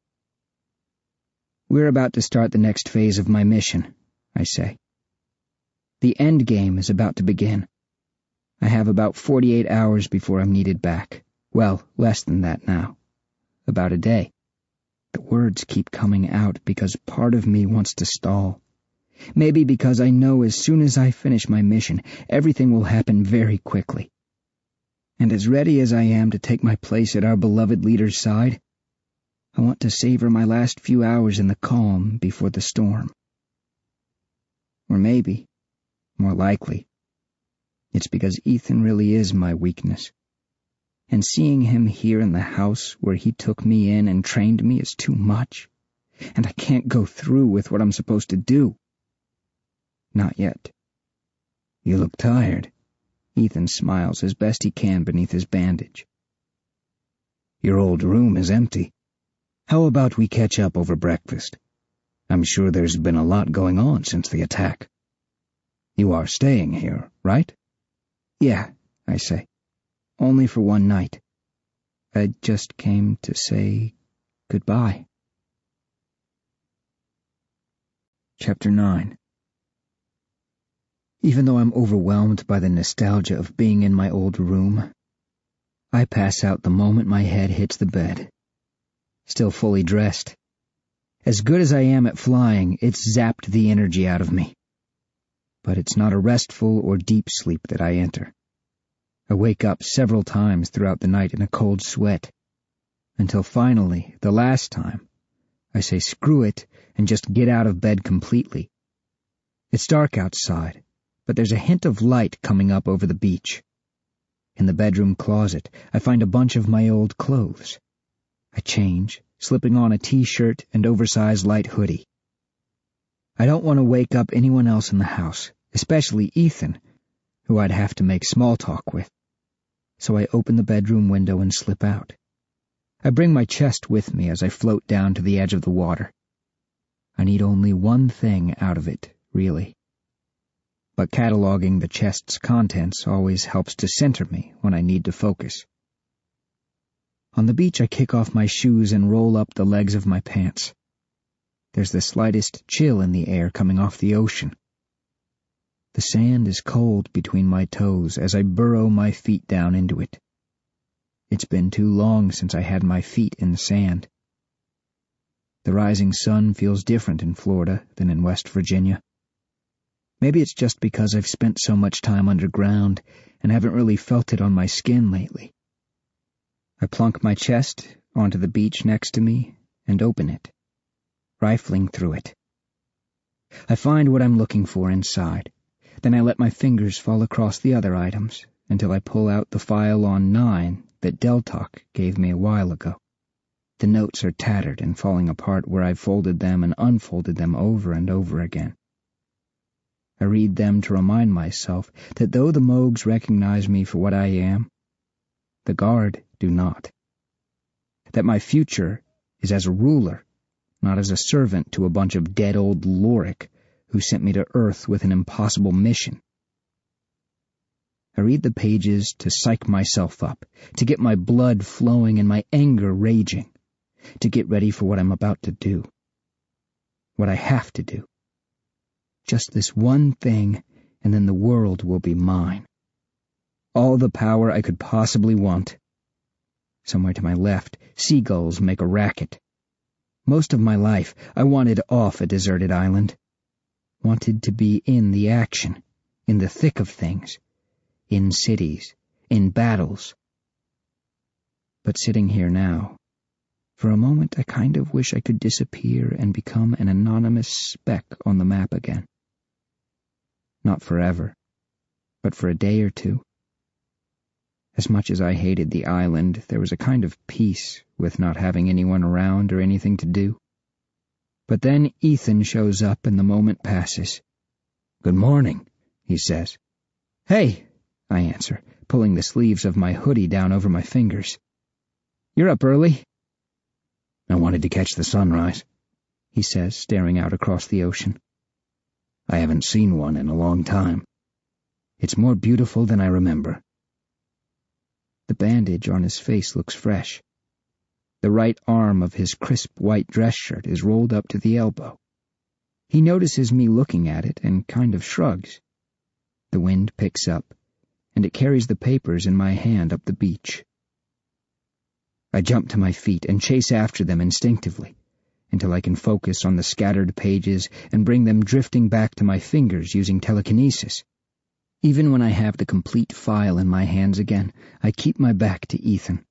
"We're about to start the next phase of my mission," I say. "The end game is about to begin. I have about 48 hours before I'm needed back. Well, less than that now. About a day. The words keep coming out because part of me wants to stall. Maybe because I know as soon as I finish my mission, everything will happen very quickly. And as ready as I am to take my place at our beloved leader's side, I want to savor my last few hours in the calm before the storm. Or maybe, more likely, it's because Ethan really is my weakness. And seeing him here in the house where he took me in and trained me is too much, and I can't go through with what I'm supposed to do. Not yet. "You look tired." Ethan smiles as best he can beneath his bandage. "Your old room is empty. How about we catch up over breakfast? I'm sure there's been a lot going on since the attack. You are staying here, right?" "Yeah," I say. "Only for one night. I just came to say goodbye." Chapter 9. Even though I'm overwhelmed by the nostalgia of being in my old room, I pass out the moment my head hits the bed. still fully dressed. As good as I am at flying, it's zapped the energy out of me. But it's not a restful or deep sleep that I enter. I wake up several times throughout the night in a cold sweat, until finally, the last time, I say screw it and just get out of bed completely. It's dark outside, but there's a hint of light coming up over the beach. In the bedroom closet, I find a bunch of my old clothes. I change, slipping on a t-shirt and oversized light hoodie. I don't want to wake up anyone else in the house, especially Ethan, who I'd have to make small talk with. So I open the bedroom window and slip out. I bring my chest with me as I float down to the edge of the water. I need only one thing out of it, really. But cataloging the chest's contents always helps to center me when I need to focus. On the beach, I kick off my shoes and roll up the legs of my pants. There's the slightest chill in the air coming off the ocean. The sand is cold between my toes as I burrow my feet down into it. It's been too long since I had my feet in the sand. The rising sun feels different in Florida than in West Virginia. Maybe it's just because I've spent so much time underground and haven't really felt it on my skin lately. I plunk my chest onto the beach next to me and open it, rifling through it. I find what I'm looking for inside. Then I let my fingers fall across the other items until I pull out the file on 9 that Deltok gave me a while ago. The notes are tattered and falling apart where I've folded them and unfolded them over and over again. I read them to remind myself that though the Mogs recognize me for what I am, the Guard do not. That my future is as a ruler, not as a servant to a bunch of dead old Lorik who sent me to Earth with an impossible mission. I read the pages to psych myself up, to get my blood flowing and my anger raging, to get ready for what I'm about to do. What I have to do. Just this one thing, and then the world will be mine. All the power I could possibly want. Somewhere to my left, seagulls make a racket. Most of my life, I wanted off a deserted island. Wanted to be in the action, in the thick of things, in cities, in battles. But sitting here now, for a moment I kind of wish I could disappear and become an anonymous speck on the map again. Not forever, but for a day or two. As much as I hated the island, there was a kind of peace with not having anyone around or anything to do. But then Ethan shows up and the moment passes. "Good morning," he says. "Hey," I answer, pulling the sleeves of my hoodie down over my fingers. "You're up early." "I wanted to catch the sunrise," he says, staring out across the ocean. "I haven't seen one in a long time. It's more beautiful than I remember." The bandage on his face looks fresh. The right arm of his crisp white dress shirt is rolled up to the elbow. He notices me looking at it and kind of shrugs. The wind picks up, and it carries the papers in my hand up the beach. I jump to my feet and chase after them instinctively, until I can focus on the scattered pages and bring them drifting back to my fingers using telekinesis. Even when I have the complete file in my hands again, I keep my back to Ethan.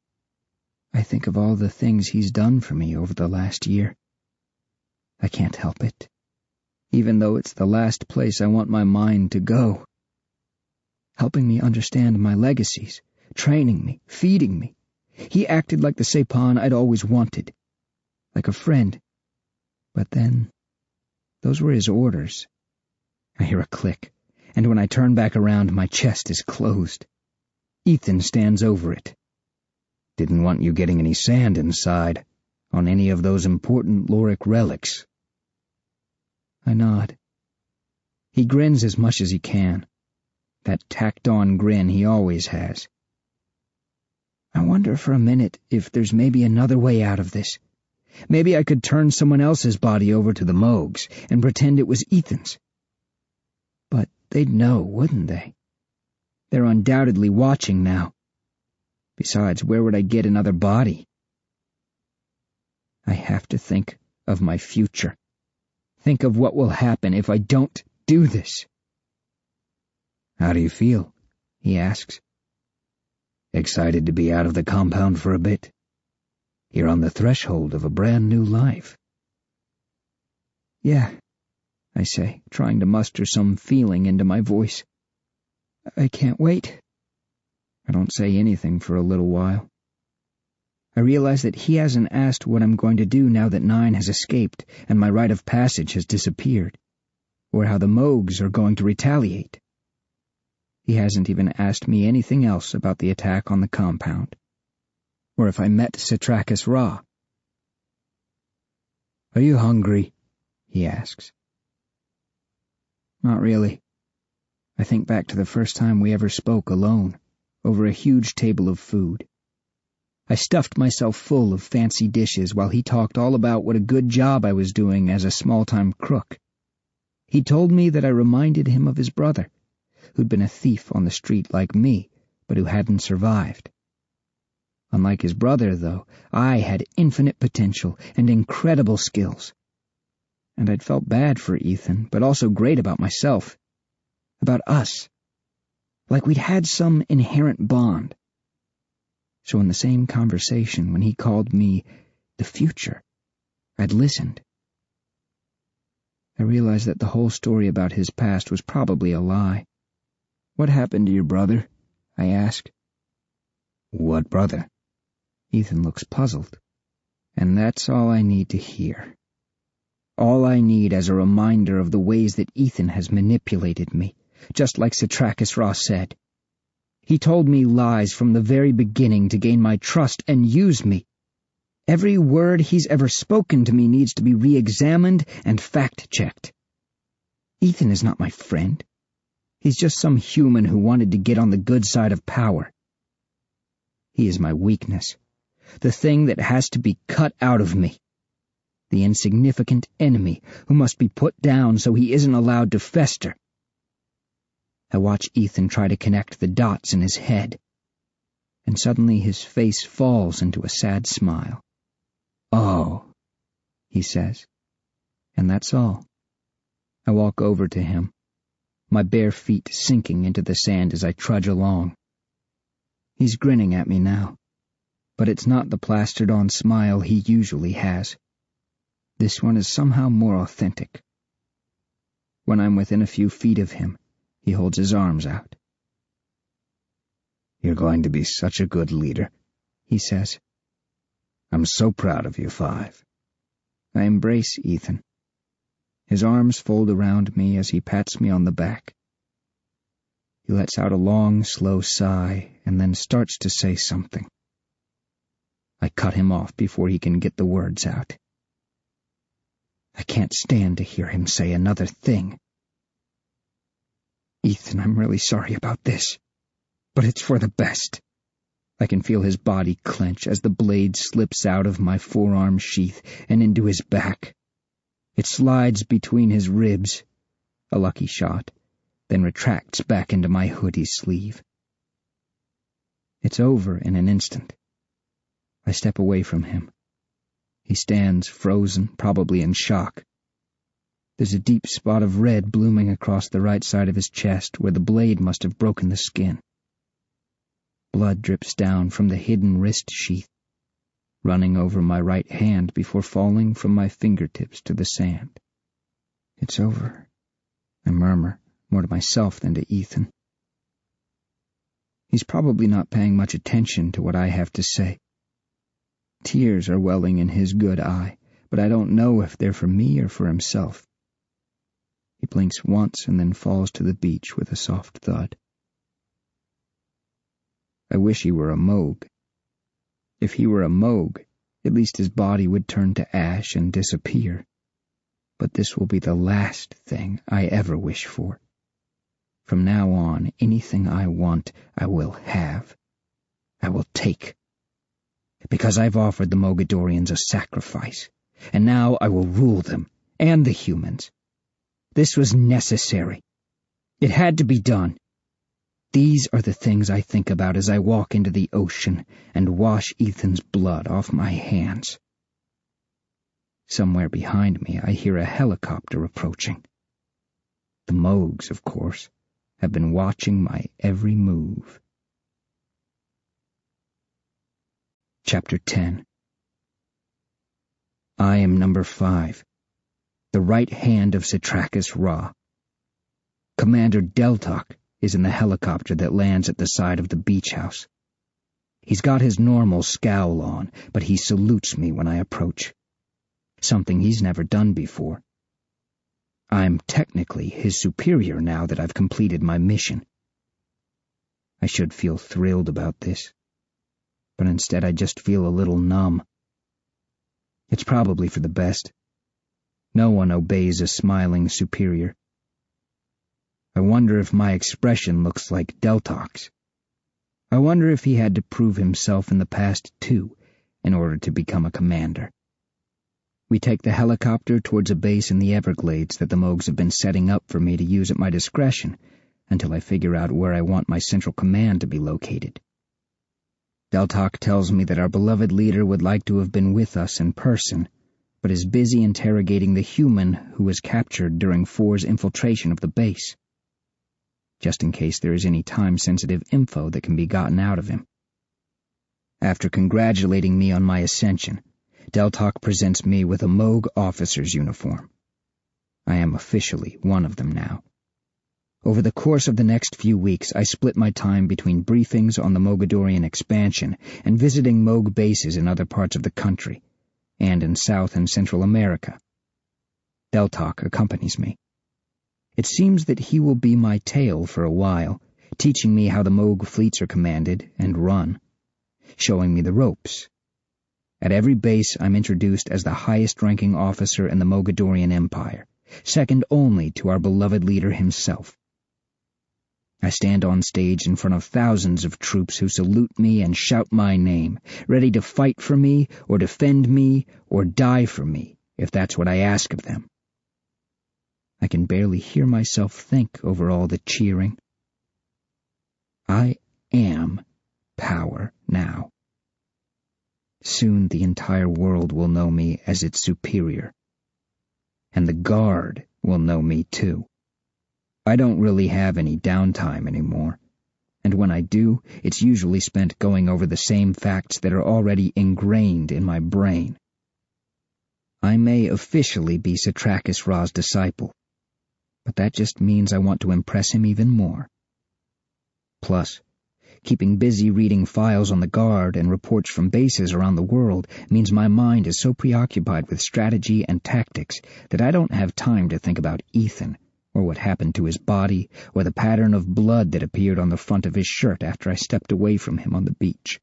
I think of all the things he's done for me over the last year. I can't help it, even though it's the last place I want my mind to go. Helping me understand my legacies, training me, feeding me. He acted like the Sepan I'd always wanted, like a friend. But then, those were his orders. I hear a click, and when I turn back around, my chest is closed. Ethan stands over it. "Didn't want you getting any sand inside, on any of those important Lorik relics." I nod. He grins as much as he can, that tacked-on grin he always has. I wonder for a minute if there's maybe another way out of this. Maybe I could turn someone else's body over to the Mogs and pretend it was Ethan's. But they'd know, wouldn't they? They're undoubtedly watching now. Besides, where would I get another body? I have to think of my future. Think of what will happen if I don't do this. How do you feel? He asks. Excited to be out of the compound for a bit? You're on the threshold of a brand new life. Yeah, I say, trying to muster some feeling into my voice. I can't wait. I don't say anything for a little while. I realize that he hasn't asked what I'm going to do now that 9 has escaped and my rite of passage has disappeared, or how the Mogs are going to retaliate. He hasn't even asked me anything else about the attack on the compound, or if I met Satrakas Ra. Are you hungry? He asks. Not really. I think back to the first time we ever spoke alone, over a huge table of food. I stuffed myself full of fancy dishes while he talked all about what a good job I was doing as a small-time crook. He told me that I reminded him of his brother, who'd been a thief on the street like me, but who hadn't survived. Unlike his brother, though, I had infinite potential and incredible skills. And I'd felt bad for Ethan, but also great about myself. About us. Like we'd had some inherent bond. So in the same conversation, when he called me the future, I'd listened. I realized that the whole story about his past was probably a lie. What happened to your brother? I asked. What brother? Ethan looks puzzled. And that's all I need to hear. All I need as a reminder of the ways that Ethan has manipulated me, just like Satrakas Ra said. He told me lies from the very beginning to gain my trust and use me. Every word he's ever spoken to me needs to be re-examined and fact-checked. Ethan is not my friend. He's just some human who wanted to get on the good side of power. He is my weakness, the thing that has to be cut out of me. The insignificant enemy who must be put down so he isn't allowed to fester. I watch Ethan try to connect the dots in his head, and suddenly his face falls into a sad smile. Oh, he says, and that's all. I walk over to him, my bare feet sinking into the sand as I trudge along. He's grinning at me now, but it's not the plastered-on smile he usually has. This one is somehow more authentic. When I'm within a few feet of him, he holds his arms out. You're going to be such a good leader, he says. I'm so proud of you, 5. I embrace Ethan. His arms fold around me as he pats me on the back. He lets out a long, slow sigh and then starts to say something. I cut him off before he can get the words out. I can't stand to hear him say another thing. Ethan, I'm really sorry about this, but it's for the best. I can feel his body clench as the blade slips out of my forearm sheath and into his back. It slides between his ribs, a lucky shot, then retracts back into my hoodie sleeve. It's over in an instant. I step away from him. He stands frozen, probably in shock. There's a deep spot of red blooming across the right side of his chest where the blade must have broken the skin. Blood drips down from the hidden wrist sheath, running over my right hand before falling from my fingertips to the sand. It's over, I murmur, more to myself than to Ethan. He's probably not paying much attention to what I have to say. Tears are welling in his good eye, but I don't know if they're for me or for himself. He blinks once and then falls to the beach with a soft thud. I wish he were a Moog. If he were a Moog, at least his body would turn to ash and disappear. But this will be the last thing I ever wish for. From now on, anything I want, I will have. I will take. Because I've offered the Mogadorians a sacrifice, and now I will rule them, and the humans. This was necessary. It had to be done. These are the things I think about as I walk into the ocean and wash Ethan's blood off my hands. Somewhere behind me, I hear a helicopter approaching. The Moogs, of course, have been watching my every move. Chapter 10. I am number 5, the right hand of Satrakas Ra. Commander Deltok is in the helicopter that lands at the side of the beach house. He's got his normal scowl on, but he salutes me when I approach. Something he's never done before. I'm technically his superior now that I've completed my mission. I should feel thrilled about this, but instead I just feel a little numb. It's probably for the best. No one obeys a smiling superior. I wonder if my expression looks like Deltok's. I wonder if he had to prove himself in the past too, in order to become a commander. We take the helicopter towards a base in the Everglades that the Moogs have been setting up for me to use at my discretion until I figure out where I want my central command to be located. Deltok tells me that our beloved leader would like to have been with us in person, but is busy interrogating the human who was captured during Four's infiltration of the base, just in case there is any time-sensitive info that can be gotten out of him. After congratulating me on my ascension, Deltok presents me with a Moog officer's uniform. I am officially one of them now. Over the course of the next few weeks, I split my time between briefings on the Mogadorian expansion and visiting Moog bases in other parts of the country, and in South and Central America. Deltok accompanies me. It seems that he will be my tail for a while, teaching me how the Moog fleets are commanded and run, showing me the ropes. At every base, I'm introduced as the highest-ranking officer in the Mogadorian Empire, second only to our beloved leader himself. I stand on stage in front of thousands of troops who salute me and shout my name, ready to fight for me or defend me or die for me, if that's what I ask of them. I can barely hear myself think over all the cheering. I am power now. Soon the entire world will know me as its superior. And the Guard will know me too. I don't really have any downtime anymore, and when I do, it's usually spent going over the same facts that are already ingrained in my brain. I may officially be Satrakas Ra's disciple, but that just means I want to impress him even more. Plus, keeping busy reading files on the Guard and reports from bases around the world means my mind is so preoccupied with strategy and tactics that I don't have time to think about Ethan, or what happened to his body, or the pattern of blood that appeared on the front of his shirt after I stepped away from him on the beach.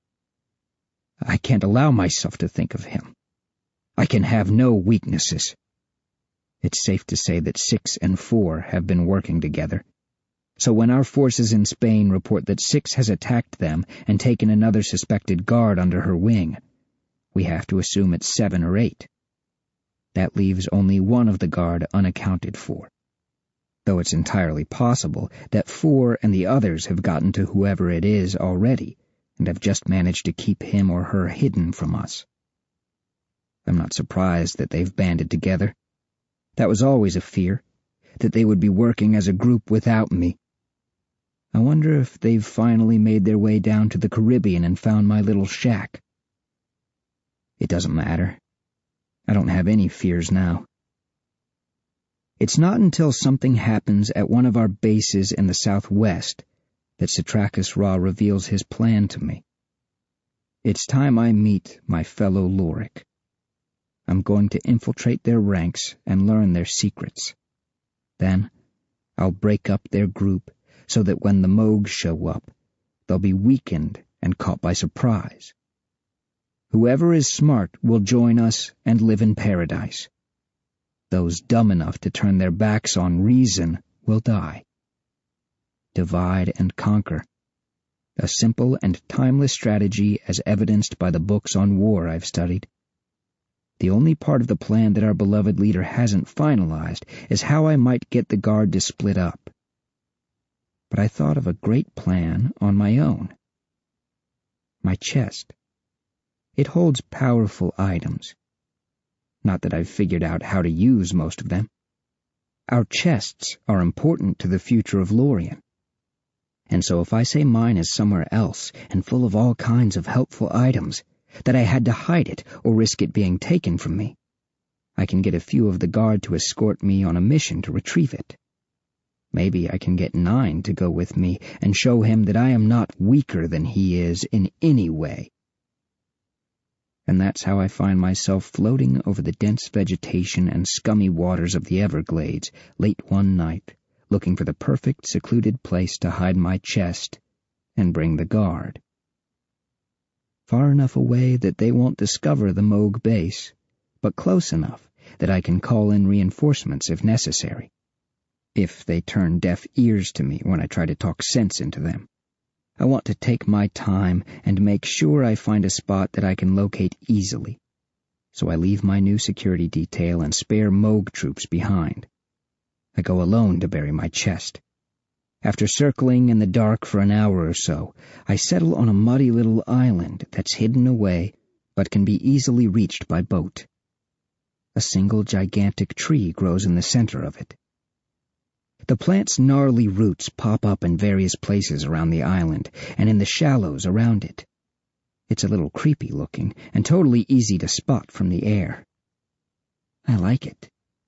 I can't allow myself to think of him. I can have no weaknesses. It's safe to say that 6 and 4 have been working together. So when our forces in Spain report that 6 has attacked them and taken another suspected Guard under her wing, we have to assume it's 7 or 8. That leaves only one of the Guard unaccounted for, though it's entirely possible that 4 and the others have gotten to whoever it is already and have just managed to keep him or her hidden from us. I'm not surprised that they've banded together. That was always a fear, that they would be working as a group without me. I wonder if they've finally made their way down to the Caribbean and found my little shack. It doesn't matter. I don't have any fears now. It's not until something happens at one of our bases in the southwest that Satrakas Ra reveals his plan to me. It's time I meet my fellow Lorik. I'm going to infiltrate their ranks and learn their secrets. Then, I'll break up their group so that when the Moogs show up, they'll be weakened and caught by surprise. Whoever is smart will join us and live in paradise. Those dumb enough to turn their backs on reason will die. Divide and conquer. A simple and timeless strategy as evidenced by the books on war I've studied. The only part of the plan that our beloved leader hasn't finalized is how I might get the Guard to split up. But I thought of a great plan on my own. My chest. It holds powerful items. Not that I've figured out how to use most of them. Our chests are important to the future of Lorien. And so if I say mine is somewhere else and full of all kinds of helpful items, that I had to hide it or risk it being taken from me, I can get a few of the guard to escort me on a mission to retrieve it. Maybe I can get 9 to go with me and show him that I am not weaker than he is in any way. And that's how I find myself floating over the dense vegetation and scummy waters of the Everglades late one night, looking for the perfect secluded place to hide my chest and bring the guard. Far enough away that they won't discover the Moog base, but close enough that I can call in reinforcements if necessary, if they turn deaf ears to me when I try to talk sense into them. I want to take my time and make sure I find a spot that I can locate easily, so I leave my new security detail and spare Moog troops behind. I go alone to bury my chest. After circling in the dark for an hour or so, I settle on a muddy little island that's hidden away but can be easily reached by boat. A single gigantic tree grows in the center of it. The plant's gnarly roots pop up in various places around the island and in the shallows around it. It's a little creepy looking and totally easy to spot from the air. I like it.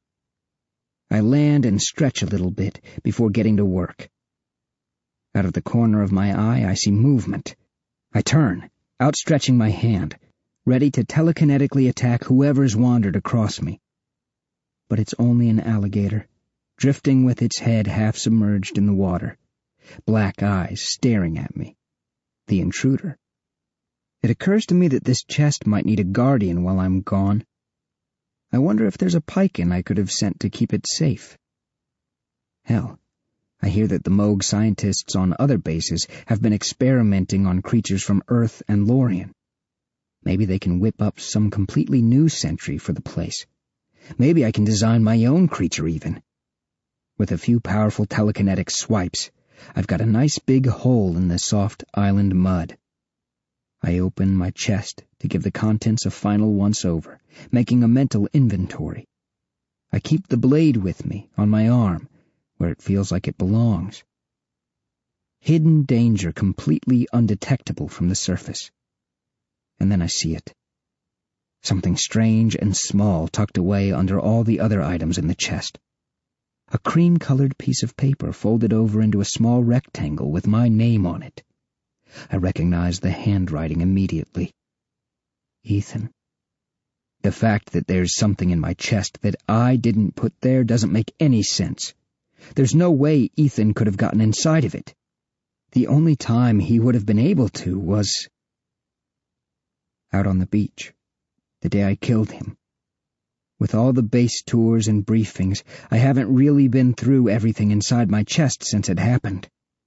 I land and stretch a little bit before getting to work. Out of the corner of my eye, I see movement. I turn, outstretching my hand, ready to telekinetically attack whoever's wandered across me. But it's only an alligator, drifting with its head half submerged in the water, black eyes staring at me. The intruder. It occurs to me that this chest might need a guardian while I'm gone. I wonder if there's a Piken I could have sent to keep it safe. Hell, I hear that the Moog scientists on other bases have been experimenting on creatures from Earth and Lorien. Maybe they can whip up some completely new sentry for the place. Maybe I can design my own creature even. With a few powerful telekinetic swipes, I've got a nice big hole in the soft island mud. I open my chest to give the contents a final once-over, making a mental inventory. I keep the blade with me, on my arm, where it feels like it belongs. Hidden danger completely undetectable from the surface. And then I see it. Something strange and small tucked away under all the other items in the chest. A cream-colored piece of paper folded over into a small rectangle with my name on it. I recognize the handwriting immediately. Ethan. The fact that there's something in my chest that I didn't put there doesn't make any sense. There's no way Ethan could have gotten inside of it. The only time he would have been able to was out on the beach, the day I killed him. With all the base tours and briefings, I haven't really been through everything inside my chest since it happened.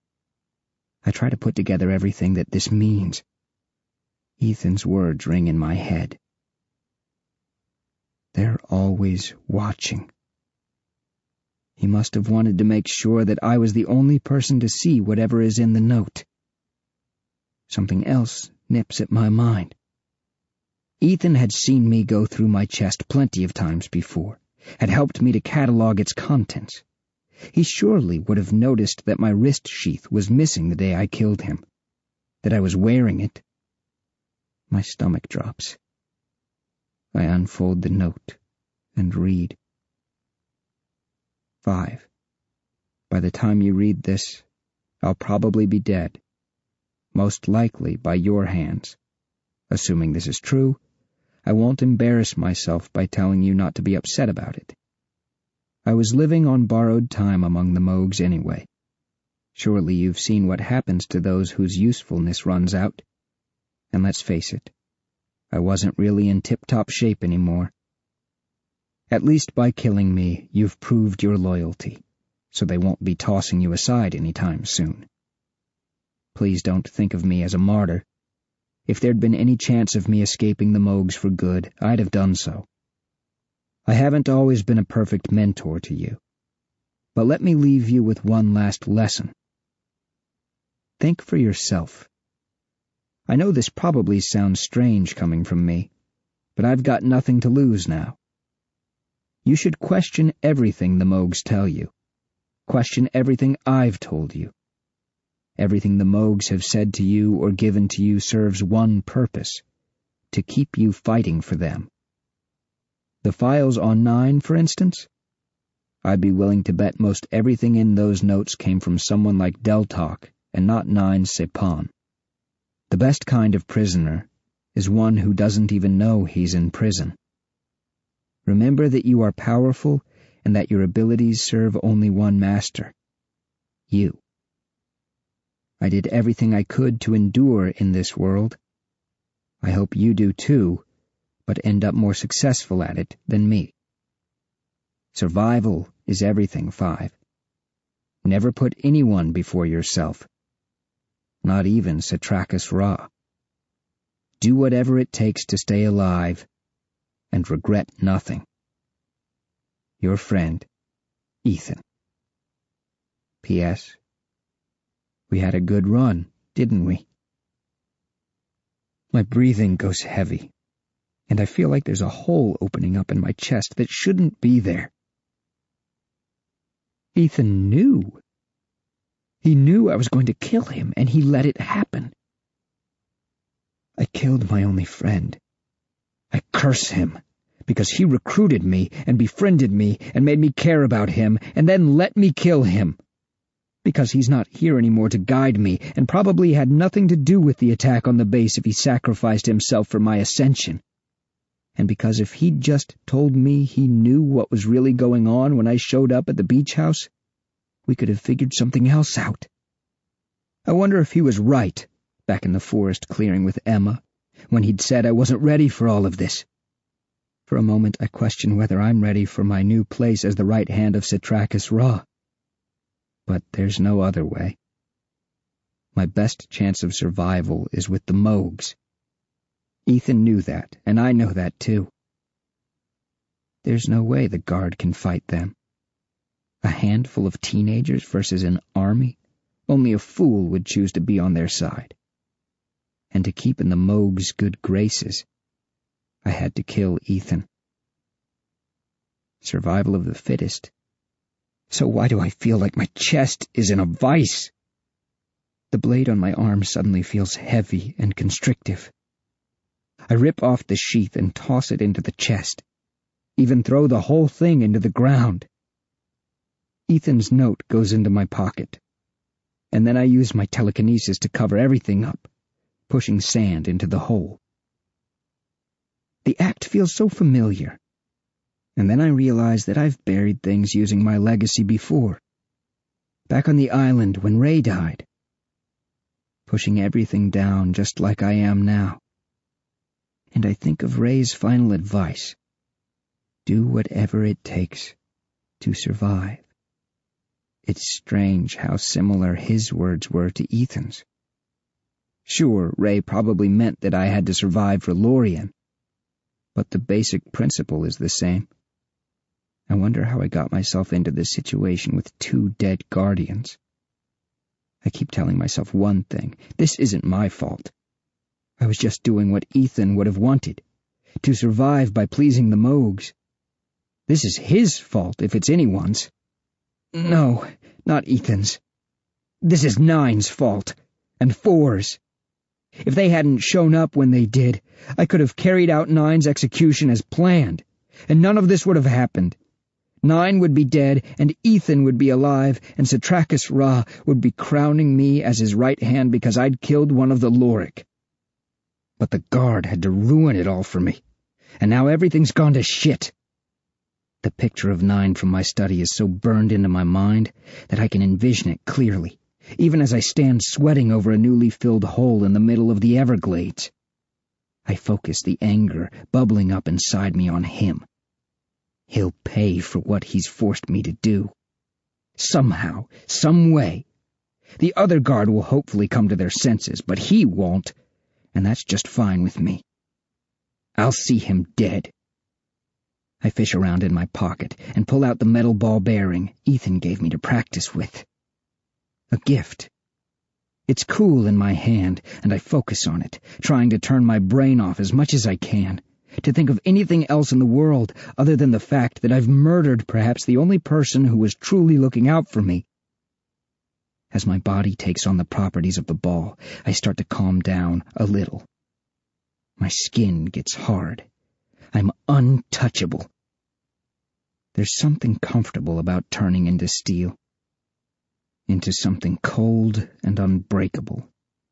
I try to put together everything that this means. Ethan's words ring in my head. They're always watching. He must have wanted to make sure that I was the only person to see whatever is in the note. Something else nips at my mind. Ethan had seen me go through my chest plenty of times before, had helped me to catalog its contents. He surely would have noticed that my wrist sheath was missing the day I killed him, that I was wearing it. My stomach drops. I unfold the note and read. 5. By the time you read this, I'll probably be dead, most likely by your hands. Assuming this is true, I won't embarrass myself by telling you not to be upset about it. I was living on borrowed time among the Moogs anyway. Surely you've seen what happens to those whose usefulness runs out. And let's face it, I wasn't really in tip-top shape anymore. At least by killing me, you've proved your loyalty, so they won't be tossing you aside any time soon. Please don't think of me as a martyr. If there'd been any chance of me escaping the Moogs for good, I'd have done so. I haven't always been a perfect mentor to you, but let me leave you with one last lesson. Think for yourself. I know this probably sounds strange coming from me, but I've got nothing to lose now. You should question everything the Mogs tell you. Question everything I've told you. Everything the Mogs have said to you or given to you serves one purpose: to keep you fighting for them. The files on 9, for instance? I'd be willing to bet most everything in those notes came from someone like Deltok and not 9 Sepan. The best kind of prisoner is one who doesn't even know he's in prison. Remember that you are powerful and that your abilities serve only one master: you. I did everything I could to endure in this world. I hope you do too, but end up more successful at it than me. Survival is everything, 5. Never put anyone before yourself. Not even Satrakas Ra. Do whatever it takes to stay alive, and regret nothing. Your friend, Ethan. P.S. We had a good run, didn't we? My breathing goes heavy, and I feel like there's a hole opening up in my chest that shouldn't be there. Ethan knew. He knew I was going to kill him, and he let it happen. I killed my only friend. I curse him, because he recruited me and befriended me and made me care about him, and then let me kill him. Because he's not here anymore to guide me, and probably had nothing to do with the attack on the base if he sacrificed himself for my ascension. And because if he'd just told me he knew what was really going on when I showed up at the beach house, we could have figured something else out. I wonder if he was right, back in the forest clearing with Emma, when he'd said I wasn't ready for all of this. For a moment I question whether I'm ready for my new place as the right hand of Satrakas Ra. But there's no other way. My best chance of survival is with the Mogs. Ethan knew that, and I know that too. There's no way the Guard can fight them. A handful of teenagers versus an army? Only a fool would choose to be on their side. And to keep in the Mogs' good graces, I had to kill Ethan. Survival of the fittest. So why do I feel like my chest is in a vice? The blade on my arm suddenly feels heavy and constrictive. I rip off the sheath and toss it into the chest, even throw the whole thing into the ground. Ethan's note goes into my pocket, and then I use my telekinesis to cover everything up, pushing sand into the hole. The act feels so familiar. And then I realize that I've buried things using my legacy before. Back on the island when Ray died. Pushing everything down just like I am now. And I think of Ray's final advice. Do whatever it takes to survive. It's strange how similar his words were to Ethan's. Sure, Ray probably meant that I had to survive for Lorien. But the basic principle is the same. I wonder how I got myself into this situation with 2 dead guardians. I keep telling myself one thing: this isn't my fault. I was just doing what Ethan would have wanted, to survive by pleasing the Mogs. This is his fault if it's anyone's. No, not Ethan's. This is 9's fault, and 4's. If they hadn't shown up when they did, I could have carried out 9's execution as planned, and none of this would have happened. 9 would be dead, and Ethan would be alive, and Satrakas Ra would be crowning me as his right hand because I'd killed one of the Lorik. But the Guard had to ruin it all for me, and now everything's gone to shit. The picture of 9 from my study is so burned into my mind that I can envision it clearly, even as I stand sweating over a newly filled hole in the middle of the Everglades. I focus the anger bubbling up inside me on him. He'll pay for what he's forced me to do. Somehow, some way. The other Guard will hopefully come to their senses, but he won't, and that's just fine with me. I'll see him dead. I fish around in my pocket and pull out the metal ball bearing Ethan gave me to practice with. A gift. It's cool in my hand, and I focus on it, trying to turn my brain off as much as I can, to think of anything else in the world other than the fact that I've murdered perhaps the only person who was truly looking out for me. As my body takes on the properties of the ball, I start to calm down a little. My skin gets hard. I'm untouchable. There's something comfortable about turning into steel, into something cold and unbreakable.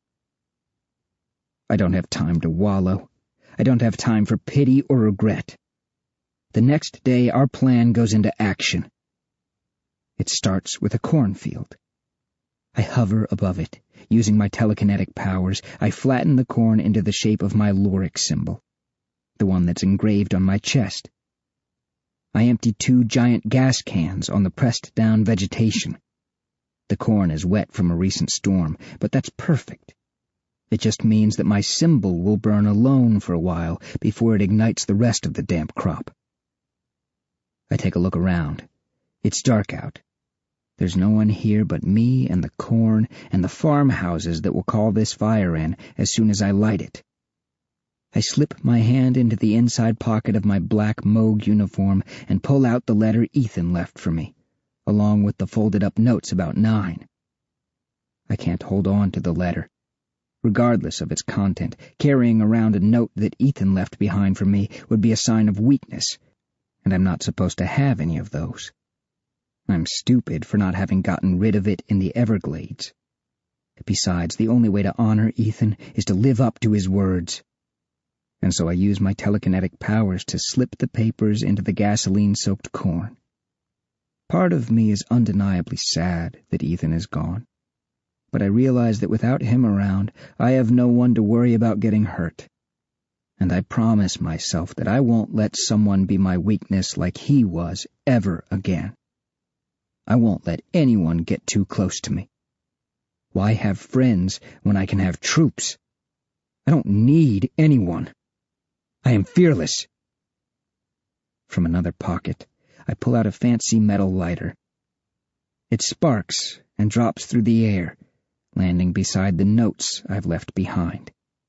I don't have time to wallow. I don't have time for pity or regret. The next day, our plan goes into action. It starts with a cornfield. I hover above it. Using my telekinetic powers, I flatten the corn into the shape of my Lorik symbol, the one that's engraved on my chest. I empty 2 giant gas cans on the pressed-down vegetation. The corn is wet from a recent storm, but that's perfect. It just means that my symbol will burn alone for a while before it ignites the rest of the damp crop. I take a look around. It's dark out. There's no one here but me and the corn and the farmhouses that will call this fire in as soon as I light it. I slip my hand into the inside pocket of my black Moog uniform and pull out the letter Ethan left for me, along with the folded-up notes about 9. I can't hold on to the letter. Regardless of its content, carrying around a note that Ethan left behind for me would be a sign of weakness, and I'm not supposed to have any of those. I'm stupid for not having gotten rid of it in the Everglades. Besides, the only way to honor Ethan is to live up to his words. And so I use my telekinetic powers to slip the papers into the gasoline-soaked corn. Part of me is undeniably sad that Ethan is gone, but I realize that without him around, I have no one to worry about getting hurt. And I promise myself that I won't let someone be my weakness like he was ever again. I won't let anyone get too close to me. Why have friends when I can have troops? I don't need anyone. I am fearless. From another pocket, I pull out a fancy metal lighter. It sparks and drops through the air, landing beside the notes I've left behind.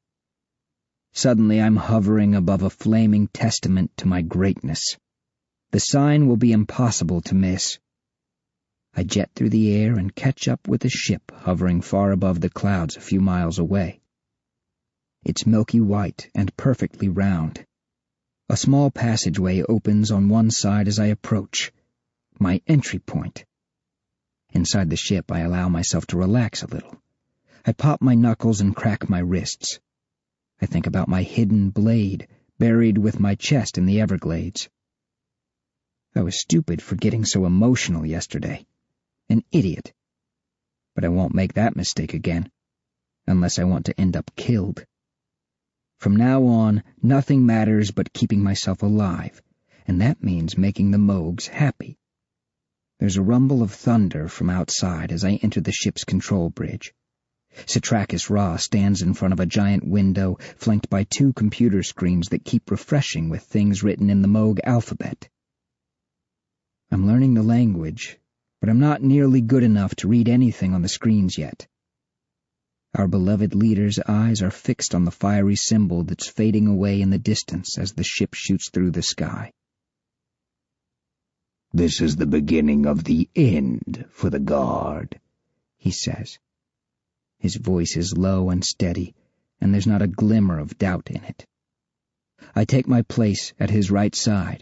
Suddenly I'm hovering above a flaming testament to my greatness. The sign will be impossible to miss. I jet through the air and catch up with a ship hovering far above the clouds a few miles away. It's milky white and perfectly round. A small passageway opens on one side as I approach, my entry point. Inside the ship, I allow myself to relax a little. I pop my knuckles and crack my wrists. I think about my hidden blade, buried with my chest in the Everglades. I was stupid for getting so emotional yesterday. An idiot. But I won't make that mistake again, unless I want to end up killed. From now on, nothing matters but keeping myself alive, and that means making the Moogs happy. There's a rumble of thunder from outside as I enter the ship's control bridge. Citrakis Ra stands in front of a giant window flanked by 2 computer screens that keep refreshing with things written in the Moog alphabet. I'm learning the language, but I'm not nearly good enough to read anything on the screens yet. Our beloved leader's eyes are fixed on the fiery symbol that's fading away in the distance as the ship shoots through the sky. "This is the beginning of the end for the Guard," he says. His voice is low and steady, and there's not a glimmer of doubt in it. I take my place at his right side.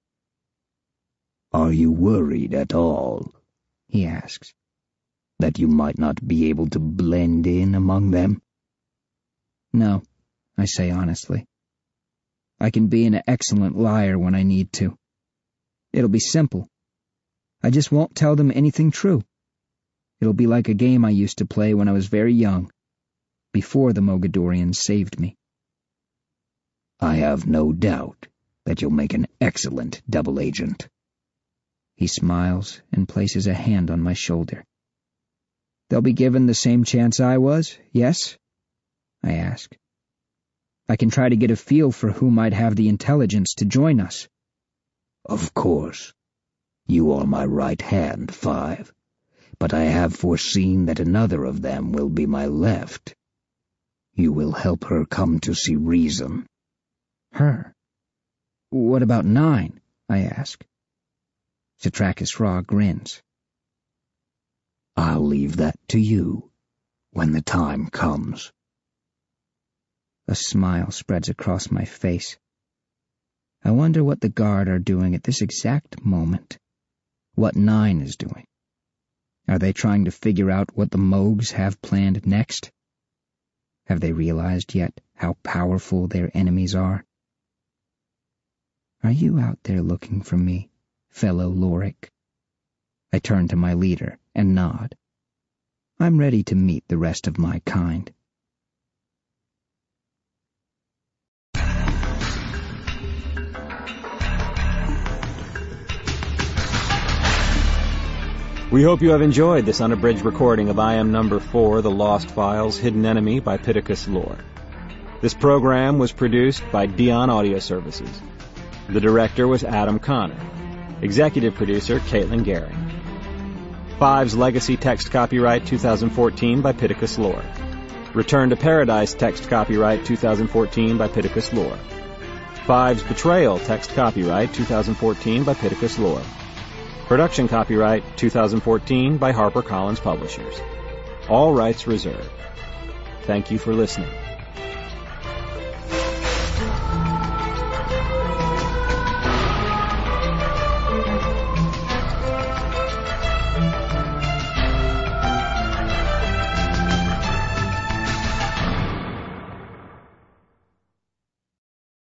"Are you worried at all?" he asks. "That you might not be able to blend in among them?" No, I say honestly. I can be an excellent liar when I need to. It'll be simple. I just won't tell them anything true. It'll be like a game I used to play when I was very young, before the Mogadorians saved me. "I have no doubt that you'll make an excellent double agent." He smiles and places a hand on my shoulder. They'll be given the same chance I was, yes? I ask. I can try to get a feel for who might have the intelligence to join us. "Of course. You are my right hand, 5. But I have foreseen that another of them will be my left. You will help her come to see reason." Her? What about 9? I ask. Satrakas Ra grins. I'll leave that to you when the time comes. A smile spreads across my face. I wonder what the Guard are doing at this exact moment. What 9 is doing. Are they trying to figure out what the Moogs have planned next? Have they realized yet how powerful their enemies are? Are you out there looking for me, fellow Lorik? I turn to my leader and nod. I'm ready to meet the rest of my kind. We hope you have enjoyed this unabridged recording of IM Number 4, The Lost Files, Hidden Enemy by Pittacus Lore. This program was produced by Dion Audio Services. The director was Adam Connor. Executive producer, Caitlin Gehring. Five's Legacy text copyright 2014 by Pittacus Lore. Return to Paradise text copyright 2014 by Pittacus Lore. Five's Betrayal text copyright 2014 by Pittacus Lore. Production copyright 2014 by HarperCollins Publishers. All rights reserved. Thank you for listening.